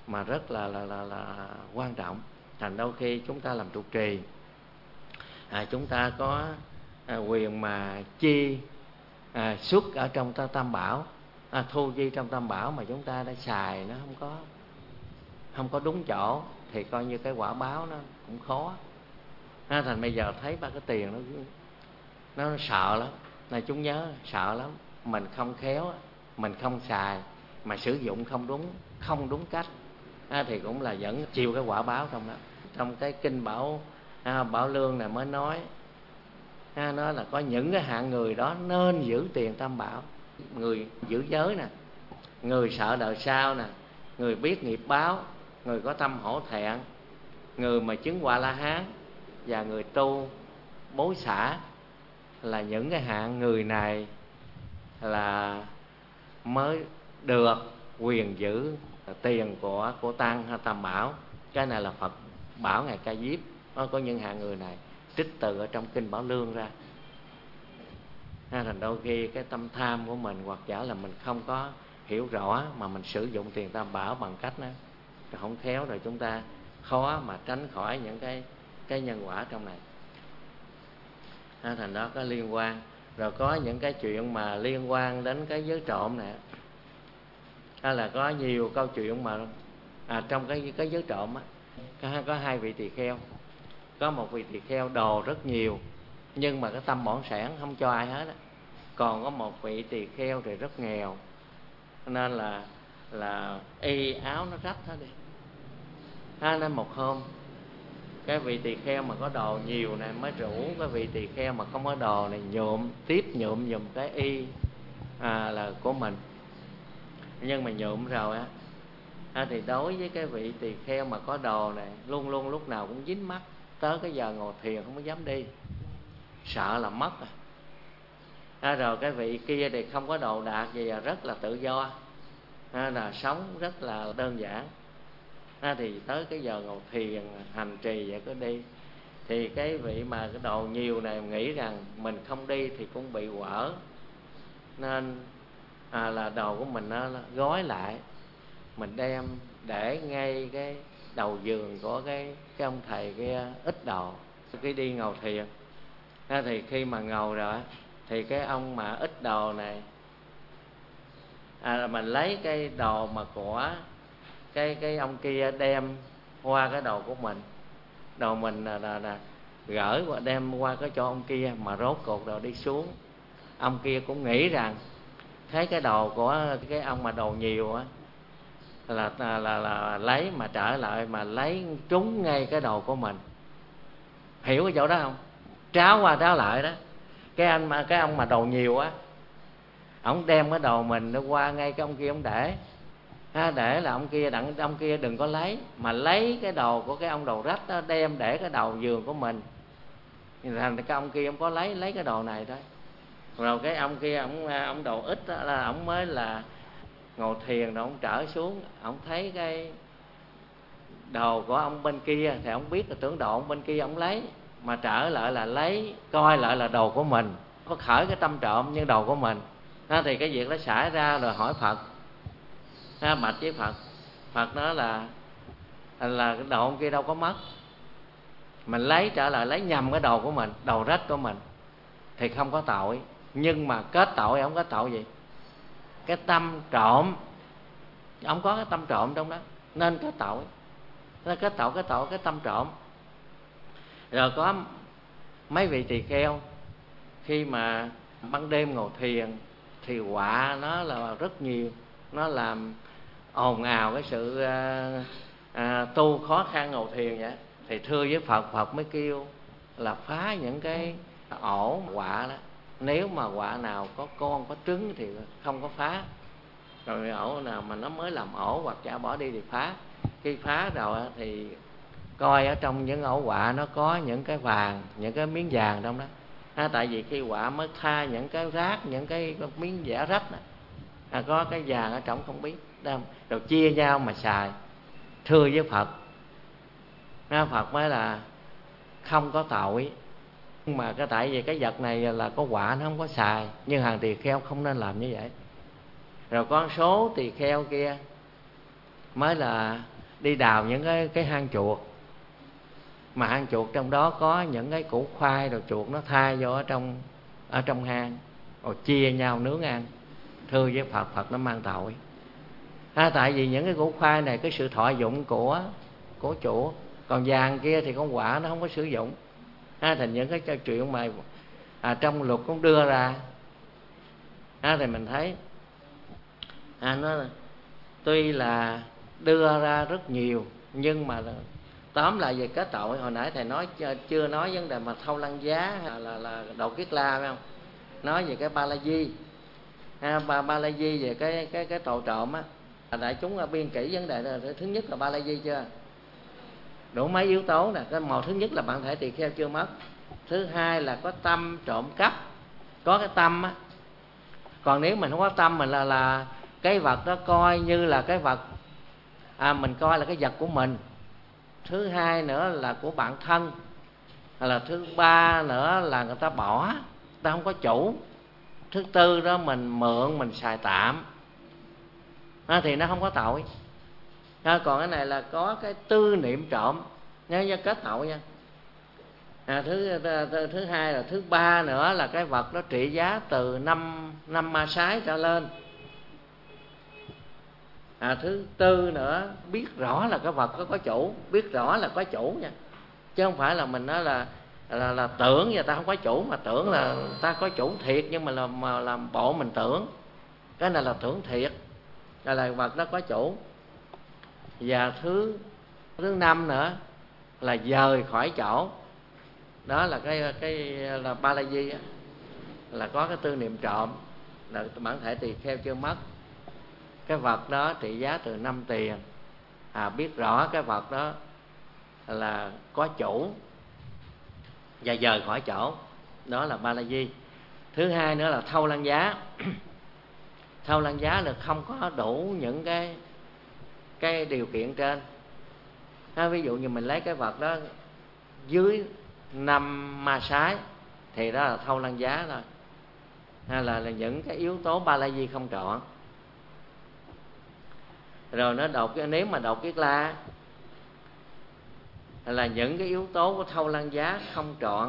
mà rất là quan trọng. Thành đôi khi chúng ta làm trụ trì, chúng ta có quyền mà chi xuất ở trong tam bảo, thu chi trong tam bảo mà chúng ta đã xài nó không có đúng chỗ thì coi như cái quả báo nó cũng khó. Thành bây giờ thấy ba cái tiền nó sợ lắm, này chúng nhớ sợ lắm. Mình không khéo, mình không xài mà sử dụng không đúng cách thì cũng là vẫn chịu cái quả báo trong đó. Trong cái kinh Bảo Lương này mới nói là có những cái hạng người đó nên giữ tiền tam bảo. Người giữ giới nè, người sợ đời sau nè, người biết nghiệp báo, người có tâm hổ thẹn, người mà chứng Quả La Hán và người tu bối xả, là những cái hạng người này là mới được quyền giữ tiền của tăng hay tam bảo. Cái này là Phật bảo ngài Ca Diếp có những hạng người này trích từ ở trong kinh Bảo Lương ra. Thành đôi khi cái tâm tham của mình hoặc giả là mình không có hiểu rõ mà mình sử dụng tiền tam bảo bằng cách đó không khéo, rồi chúng ta khó mà tránh khỏi những cái nhân quả trong này. Thành đó có liên quan. Rồi có những cái chuyện mà liên quan đến cái giới trộm này, hay là có nhiều câu chuyện mà trong cái giới trộm á, có hai vị tỳ kheo. Có một vị tỳ kheo đồ rất nhiều nhưng mà cái tâm bỏng sẻn không cho ai hết á. Còn có một vị tỳ kheo thì rất nghèo, nên là y áo nó rách hết đi. Nên một hôm cái vị tỳ kheo mà có đồ nhiều này mới rủ cái vị tỳ kheo mà không có đồ này nhuộm giùm cái y là của mình. Nhưng mà nhuộm rồi thì đối với cái vị tỳ kheo mà có đồ này, luôn luôn lúc nào cũng dính mắt, tới cái giờ ngồi thiền không có dám đi, sợ là mất rồi cái vị kia thì không có đồ đạc gì, rất là tự do, là sống rất là đơn giản. Thì tới cái giờ ngồi thiền hành trì vậy có đi, thì cái vị mà cái đồ nhiều này nghĩ rằng mình không đi thì cũng bị quở, nên là đồ của mình nó gói lại, mình đem để ngay cái đầu giường của cái ông thầy kia ít đồ. Khi đi ngồi thiền thì khi mà ngồi rồi thì cái ông mà ít đồ này mình lấy cái đồ mà của cái ông kia đem qua cái đồ của mình. Đồ mình là gửi và đem qua cái cho ông kia, mà rốt cuộc đồ đi xuống, ông kia cũng nghĩ rằng thấy cái đồ của cái ông mà đồ nhiều là lấy, mà trở lại mà lấy trúng ngay cái đồ của mình. Hiểu cái chỗ đó không? Tráo qua tráo lại đó. Cái ông mà đồ nhiều ổng đem cái đồ mình nó qua ngay cái ông kia ông để là ông kia đừng có lấy, mà lấy cái đồ của cái ông đồ rách đó đem để cái đầu giường của mình. Thành cái ông kia ông có lấy cái đồ này thôi. Rồi cái ông kia ông đồ ít đó, là ông mới là ngồi thiền rồi ông trở xuống, ông thấy cái đồ của ông bên kia thì ông biết là tưởng đồ ông bên kia ông lấy, mà trở lại là lấy, coi lại là đồ của mình, có khởi cái tâm trộm nhưng đồ của mình. Thì cái việc đó xảy ra rồi hỏi Phật, bạch với Phật nói là cái đồ ông kia đâu có mất, mình lấy trở lại lấy nhầm cái đồ của mình, đồ rách của mình thì không có tội. Nhưng mà kết tội ông có tội gì? Cái tâm trộm, ông có cái tâm trộm trong đó nên kết tội. Nên kết tội cái tâm trộm. Rồi có mấy vị tỳ kheo khi mà ban đêm ngồi thiền thì họa nó là rất nhiều, nó làm ồn ào cái sự tu khó khăn ngồi thiền vậy. Thì thưa với Phật mới kêu là phá những cái ổ họa đó. Nếu mà họa nào có con có trứng thì không có phá, rồi ổ nào mà nó mới làm ổ hoặc chả bỏ đi thì phá. Khi phá rồi thì coi ở trong những ổ họa nó có những cái vàng, những cái miếng vàng trong đó. Tại vì khi họa mới tha những cái rác, những cái miếng vẽ rách đó, có cái vàng ở trong không biết, rồi chia nhau mà xài. Thưa với Phật mới là không có tội. Nhưng mà tại vì cái vật này là có họa nó không có xài, nhưng hàng tỳ kheo không nên làm như vậy. Rồi con số tỳ kheo kia mới là đi đào những cái hang chuột, mà hang chuột trong đó có những cái củ khoai rồi chuột nó thay vô ở trong hang, rồi chia nhau nướng ăn, thưa với Phật nó mang tội. Tại vì những cái củ khoai này cái sự thọ dụng của chuột, còn vàng kia thì con quạ nó không có sử dụng. Thì những cái chuyện mà trong luật cũng đưa ra, thì mình thấy nó tuy là đưa ra rất nhiều, nhưng mà tóm lại về kết tội, hồi nãy thầy nói chưa nói vấn đề mà thâu lăng giá là độ kiết la, phải không? Nói về cái ba la di, ba la di về cái tội trộm á. Đại chúng biên kỹ vấn đề đó. Thứ nhất là ba la di chưa đủ mấy yếu tố nè. Cái một, thứ nhất là bạn thể tỳ kheo chưa mất. Thứ hai là có tâm trộm cắp, có cái tâm á. Còn nếu mình không có tâm, mình là cái vật đó coi như là cái vật, mình coi là cái vật của mình. Thứ hai nữa là của bạn thân, là thứ ba nữa là người ta bỏ, ta không có chủ. Thứ tư đó mình mượn, mình xài tạm, thì nó không có tội. Còn cái này là có cái tư niệm trộm, nhớ kết tội nha. Thứ hai là thứ ba nữa là cái vật đó trị giá từ 5 ma sái trở lên. Thứ tư nữa biết rõ là cái vật đó có chủ, biết rõ là có chủ nha, chứ không phải là mình nói là tưởng và ta không có chủ, mà tưởng là ta có chủ thiệt nhưng mà làm bộ mình tưởng. Cái này là tưởng thiệt, là vật đó có chủ. Và thứ năm nữa là dời khỏi chỗ, đó là cái là ba la di á, là có cái tư niệm trộm, là bản thể tỳ kheo chưa mất. Cái vật đó trị giá từ 5 tiền, biết rõ cái vật đó là có chủ và dời khỏi chỗ, đó là ba la di. Thứ hai nữa là thâu lăng giá. Thâu lăng giá là không có đủ những cái điều kiện trên. Ví dụ như mình lấy cái vật đó dưới 5 ma sái thì đó là thâu lăng giá thôi, hay là những cái yếu tố ba la di không trọn. Rồi nó đột, nếu mà đột kiết la là những cái yếu tố của thâu lăng giá không trọn,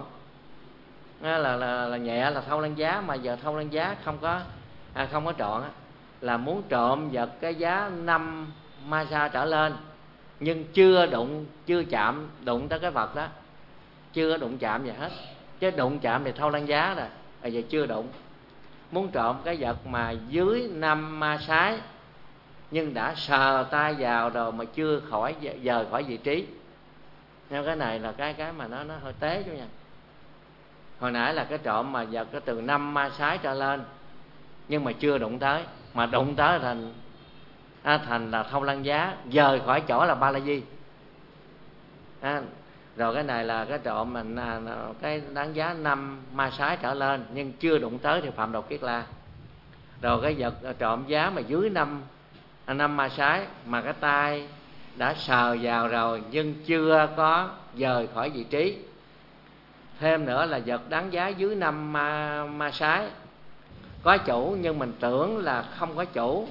là nhẹ là thâu lăng giá, mà giờ thâu lăng giá không có trọn, là muốn trộm vật cái giá 5 ma sa trở lên, nhưng chưa chạm đụng tới cái vật đó, chưa đụng chạm gì hết. Chứ đụng chạm thì thâu lăng giá rồi, giờ chưa đụng. Muốn trộm cái vật mà dưới 5 ma sái nhưng đã sờ tay vào rồi mà chưa dời khỏi vị trí, nhưng cái này là cái mà nó hơi tế chứ nha. Hồi nãy là cái trộm mà vật cái từ 5 ma sái trở lên nhưng mà chưa đụng tới, mà đụng tới thành là thâu lăng giá, dời khỏi chỗ là ba la di. Rồi cái này là cái trộm mình cái đáng giá 5 ma sái trở lên nhưng chưa đụng tới thì phạm đột kiết la. Rồi cái vật trộm giá mà dưới 5 ma sái mà cái tay đã sờ vào rồi nhưng chưa có dời khỏi vị trí. Thêm nữa là vật đáng giá dưới 5 ma sái có chủ nhưng mình tưởng là không có chủ,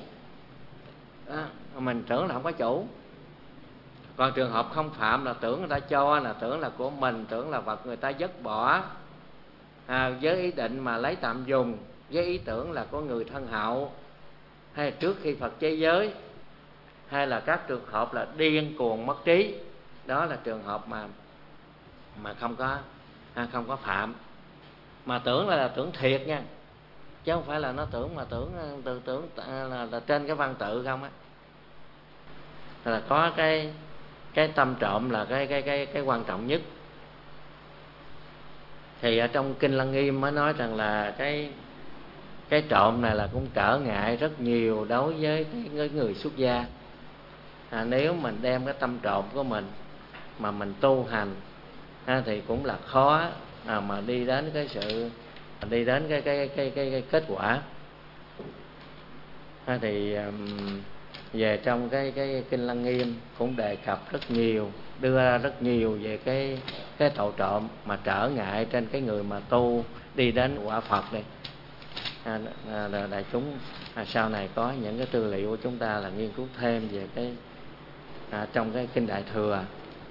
mình tưởng là không có chủ. Còn trường hợp không phạm là tưởng người ta cho, là tưởng là của mình, tưởng là vật người ta vứt bỏ, với ý định mà lấy tạm dùng, với ý tưởng là có người thân hậu, hay là trước khi Phật chế giới, hay là các trường hợp là điên cuồng mất trí. Đó là trường hợp mà không có phạm. Mà tưởng là tưởng thiệt nha, chứ không phải là nó tưởng mà tưởng là trên cái văn tự không á. Là có cái tâm trộm là cái quan trọng nhất. Thì ở trong kinh Lăng Nghiêm mới nói rằng là cái trộm này là cũng trở ngại rất nhiều đối với cái người xuất gia. Nếu mình đem cái tâm trộm của mình mà mình tu hành thì cũng là khó mà đi đến cái kết quả. Thì về trong cái kinh Lăng Nghiêm cũng đề cập rất nhiều, đưa ra rất nhiều về cái tội trộm mà trở ngại trên cái người mà tu đi đến quả Phật đây. Đại chúng sau này có những cái tư liệu của chúng ta là nghiên cứu thêm về trong cái kinh Đại Thừa,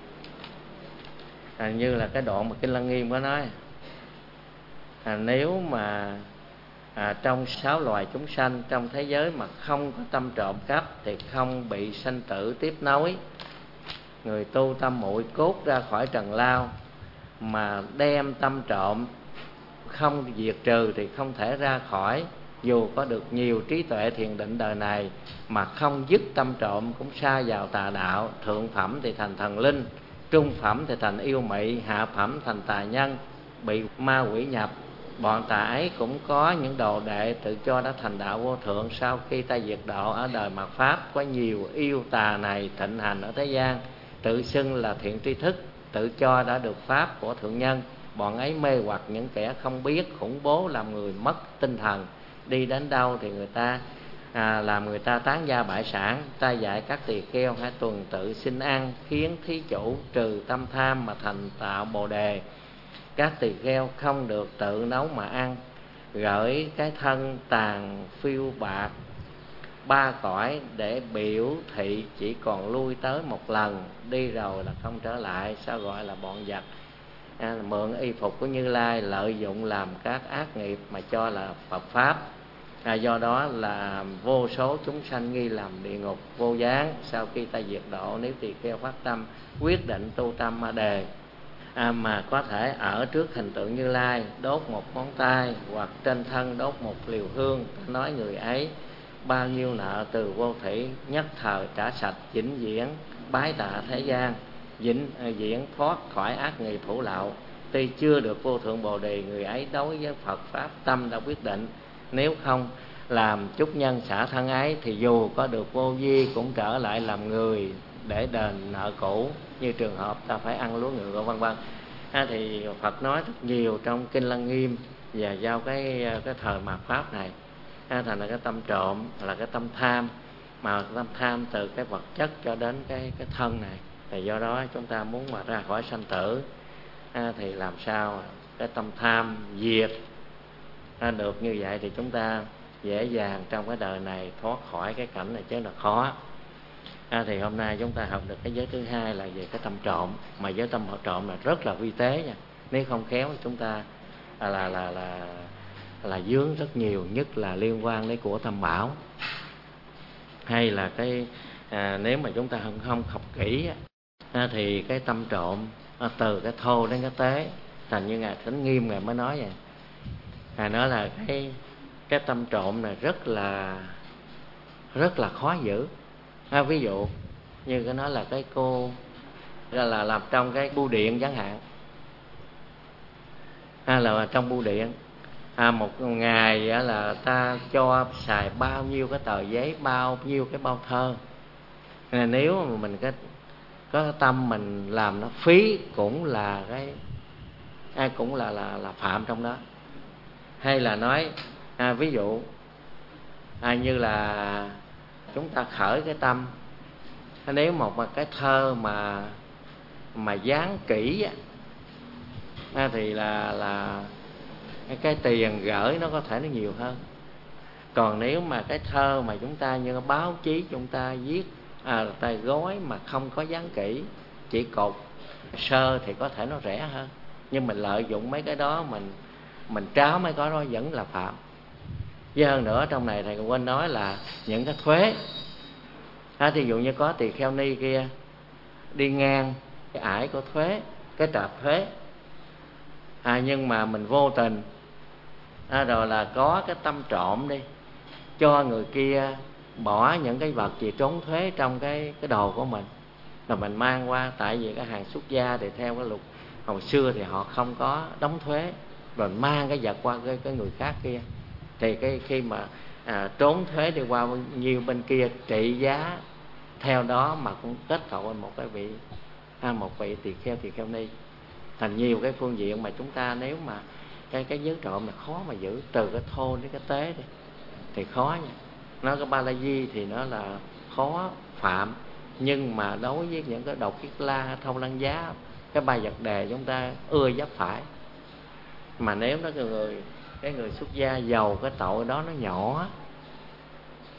như là cái đoạn mà kinh Lăng Nghiêm có nói, nếu mà trong 6 loài chúng sanh trong thế giới mà không có tâm trộm cắp thì không bị sanh tử tiếp nối. Người tu tâm muội cốt ra khỏi trần lao, mà đem tâm trộm không diệt trừ thì không thể ra khỏi. Dù có được nhiều trí tuệ thiền định đời này mà không dứt tâm trộm cũng sa vào tà đạo. Thượng phẩm thì thành thần linh, trung phẩm thì thành yêu mị, hạ phẩm thành tà nhân, bị ma quỷ nhập. Bọn tà ấy cũng có những đồ đệ tự cho đã thành đạo vô thượng. Sau khi ta diệt độ ở đời mạt Pháp, có nhiều yêu tà này thịnh hành ở thế gian, tự xưng là thiện tri thức, tự cho đã được Pháp của thượng nhân. Bọn ấy mê hoặc những kẻ không biết, khủng bố làm người mất tinh thần. Đi đến đâu thì người ta làm người ta tán gia bại sản. Ta dạy các tỳ kheo hãy tuần tự xin ăn, khiến thí chủ trừ tâm tham mà thành tạo Bồ đề. Các tỳ kheo không được tự nấu mà ăn, gửi cái thân tàn phiêu bạc 3 cõi để biểu thị chỉ còn lui tới một lần, đi rồi là không trở lại. Sao gọi là bọn giặc? Mượn y phục của Như Lai, lợi dụng làm các ác nghiệp mà cho là Phật Pháp. Do đó là vô số chúng sanh nghi lầm địa ngục vô gián. Sau khi ta diệt độ, nếu tỳ kheo phát tâm quyết định tu tâm Ma Đề, mà có thể ở trước hình tượng Như Lai, đốt một ngón tay, hoặc trên thân đốt một liều hương, nói người ấy bao nhiêu nợ từ vô thủy nhất thời trả sạch, vĩnh viễn bái tạ thế gian, vĩnh viễn thoát khỏi ác nghiệp hữu lậu. Tuy chưa được vô thượng Bồ đề, người ấy đối với Phật Pháp tâm đã quyết định. Nếu không làm chúc nhân xả thân ấy thì dù có được vô vi cũng trở lại làm người để đền nợ cũ, như trường hợp ta phải ăn lúa ngựa vân vân. Thì Phật nói rất nhiều trong kinh Lăng Nghiêm và giao cái thời mạt Pháp này. Thành là cái tâm trộm là cái tâm tham, mà tâm tham từ cái vật chất cho đến cái thân này. Thì do đó chúng ta muốn mà ra khỏi sanh tử thì làm sao cái tâm tham diệt được như vậy thì chúng ta dễ dàng trong cái đời này thoát khỏi cái cảnh này chứ là khó. Thì hôm nay chúng ta học được cái giới thứ hai là về cái tâm trộm, mà giới tâm trộm là rất là vi tế nha. Nếu không khéo chúng ta là dướng rất nhiều, nhất là liên quan đến của tam bảo, hay là cái nếu mà chúng ta không học kỹ thì cái tâm trộm từ cái thô đến cái tế. Thành như ngài Thánh Nghiêm ngài mới nói vậy, ngài nói là cái tâm trộm này rất là khó giữ. Ví dụ như cái nói là cái cô là làm trong cái bưu điện chẳng hạn, là trong bưu điện một ngày là ta cho xài bao nhiêu cái tờ giấy, bao nhiêu cái bao thơ. Nếu mà mình có cái tâm mình làm nó phí cũng là cũng là phạm trong đó. Hay là nói ví dụ như là chúng ta khởi cái tâm, nếu một cái thơ mà dán kỹ thì là cái tiền gửi nó có thể nó nhiều hơn. Còn nếu mà cái thơ mà chúng ta như báo chí chúng ta viết tay gói mà không có dán kỹ, chỉ cột sơ thì có thể nó rẻ hơn. Nhưng mình lợi dụng mấy cái đó, mình tráo mấy cái đó vẫn là phạm. Với hơn nữa trong này thầy quên nói là những cái thuế. Thí dụ như có tỳ kheo ni kia đi ngang cái ải của thuế, cái trạp thuế, nhưng mà mình vô tình rồi là có cái tâm trộm đi, cho người kia bỏ những cái vật gì trốn thuế trong cái đồ của mình, rồi mình mang qua. Tại vì cái hàng xuất gia thì theo cái luật hồi xưa thì họ không có đóng thuế, rồi mang cái vật qua cái người khác kia, thì khi mà trốn thuế đi qua bao nhiêu bên kia trị giá theo đó mà cũng kết tội một vị tỳ kheo ni. Thành nhiều cái phương diện mà chúng ta nếu mà cái giới trộm là khó mà giữ, từ cái thô đến cái tế đi thì khó nha. Nó cái ba la di thì nó là khó phạm, nhưng mà đối với những cái độc kiết la, thông lăng giá, cái ba vật đề chúng ta ưa giáp phải. Mà nếu nó cái người xuất gia giàu cái tội đó nó nhỏ,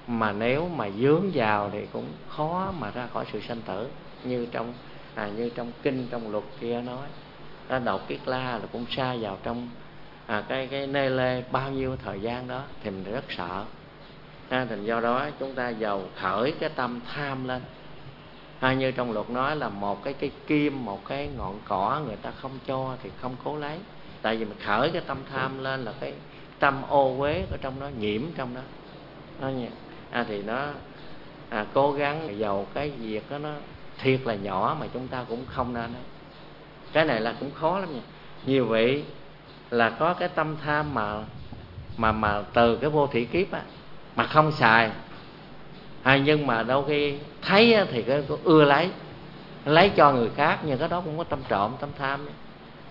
mà nếu mà dướng vào thì cũng khó mà ra khỏi sự sanh tử. Như trong kinh, trong luật kia nói, ra độc kiết la là cũng sa vào trong cái nê lê bao nhiêu thời gian đó thì mình rất sợ. Thành do đó chúng ta dầu khởi cái tâm tham lên, như trong luật nói là một cái cây kim, một cái ngọn cỏ người ta không cho thì không cố lấy. Tại vì mình khởi cái tâm tham lên là cái tâm ô uế ở trong đó, nhiễm trong đó, thì nó cố gắng dầu cái việc đó nó thiệt là nhỏ mà chúng ta cũng không nên đó. Cái này là cũng khó lắm nha. Nhiều vị là có cái tâm tham mà từ cái vô thủy kiếp á, mà không xài, nhưng mà đôi khi thấy thì cái ưa lấy cho người khác, nhưng cái đó cũng có tâm trộm, tâm tham ấy.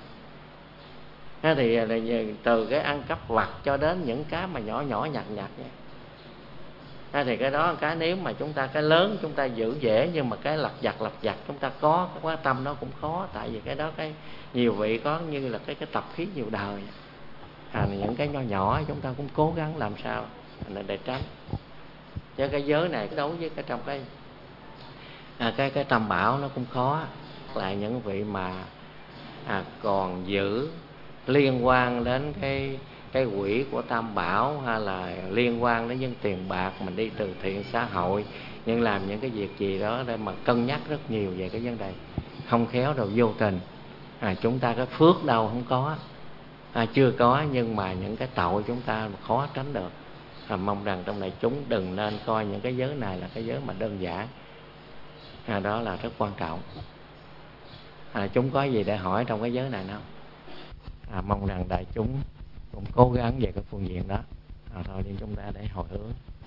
Thì từ cái ăn cắp vặt cho đến những cái mà nhỏ nhỏ nhặt nhặt vậy. Thì cái đó cái nếu mà chúng ta cái lớn chúng ta giữ dễ, nhưng mà cái lặt vặt chúng ta có cái quá tâm nó cũng khó. Tại vì cái đó cái nhiều vị có như là cái tập khí nhiều đời. Những cái nhỏ nhỏ chúng ta cũng cố gắng làm sao để tránh. Chứ cái giới này đối với cái trong cái tam bảo nó cũng khó. Lại những vị mà còn giữ liên quan đến cái quỹ của tam bảo, hay là liên quan đến những tiền bạc mình đi từ thiện xã hội, nhưng làm những cái việc gì đó để mà cân nhắc rất nhiều về cái vấn đề, không khéo đâu vô tình chúng ta cái phước đâu không có, chưa có, nhưng mà những cái tội chúng ta khó tránh được. Mong rằng trong này chúng đừng nên coi những cái giới này là cái giới mà đơn giản, đó là rất quan trọng. Chúng có gì để hỏi trong cái giới này không? Mong rằng đại chúng cũng cố gắng về cái phương diện đó. Thôi đi chúng ta để hồi hướng.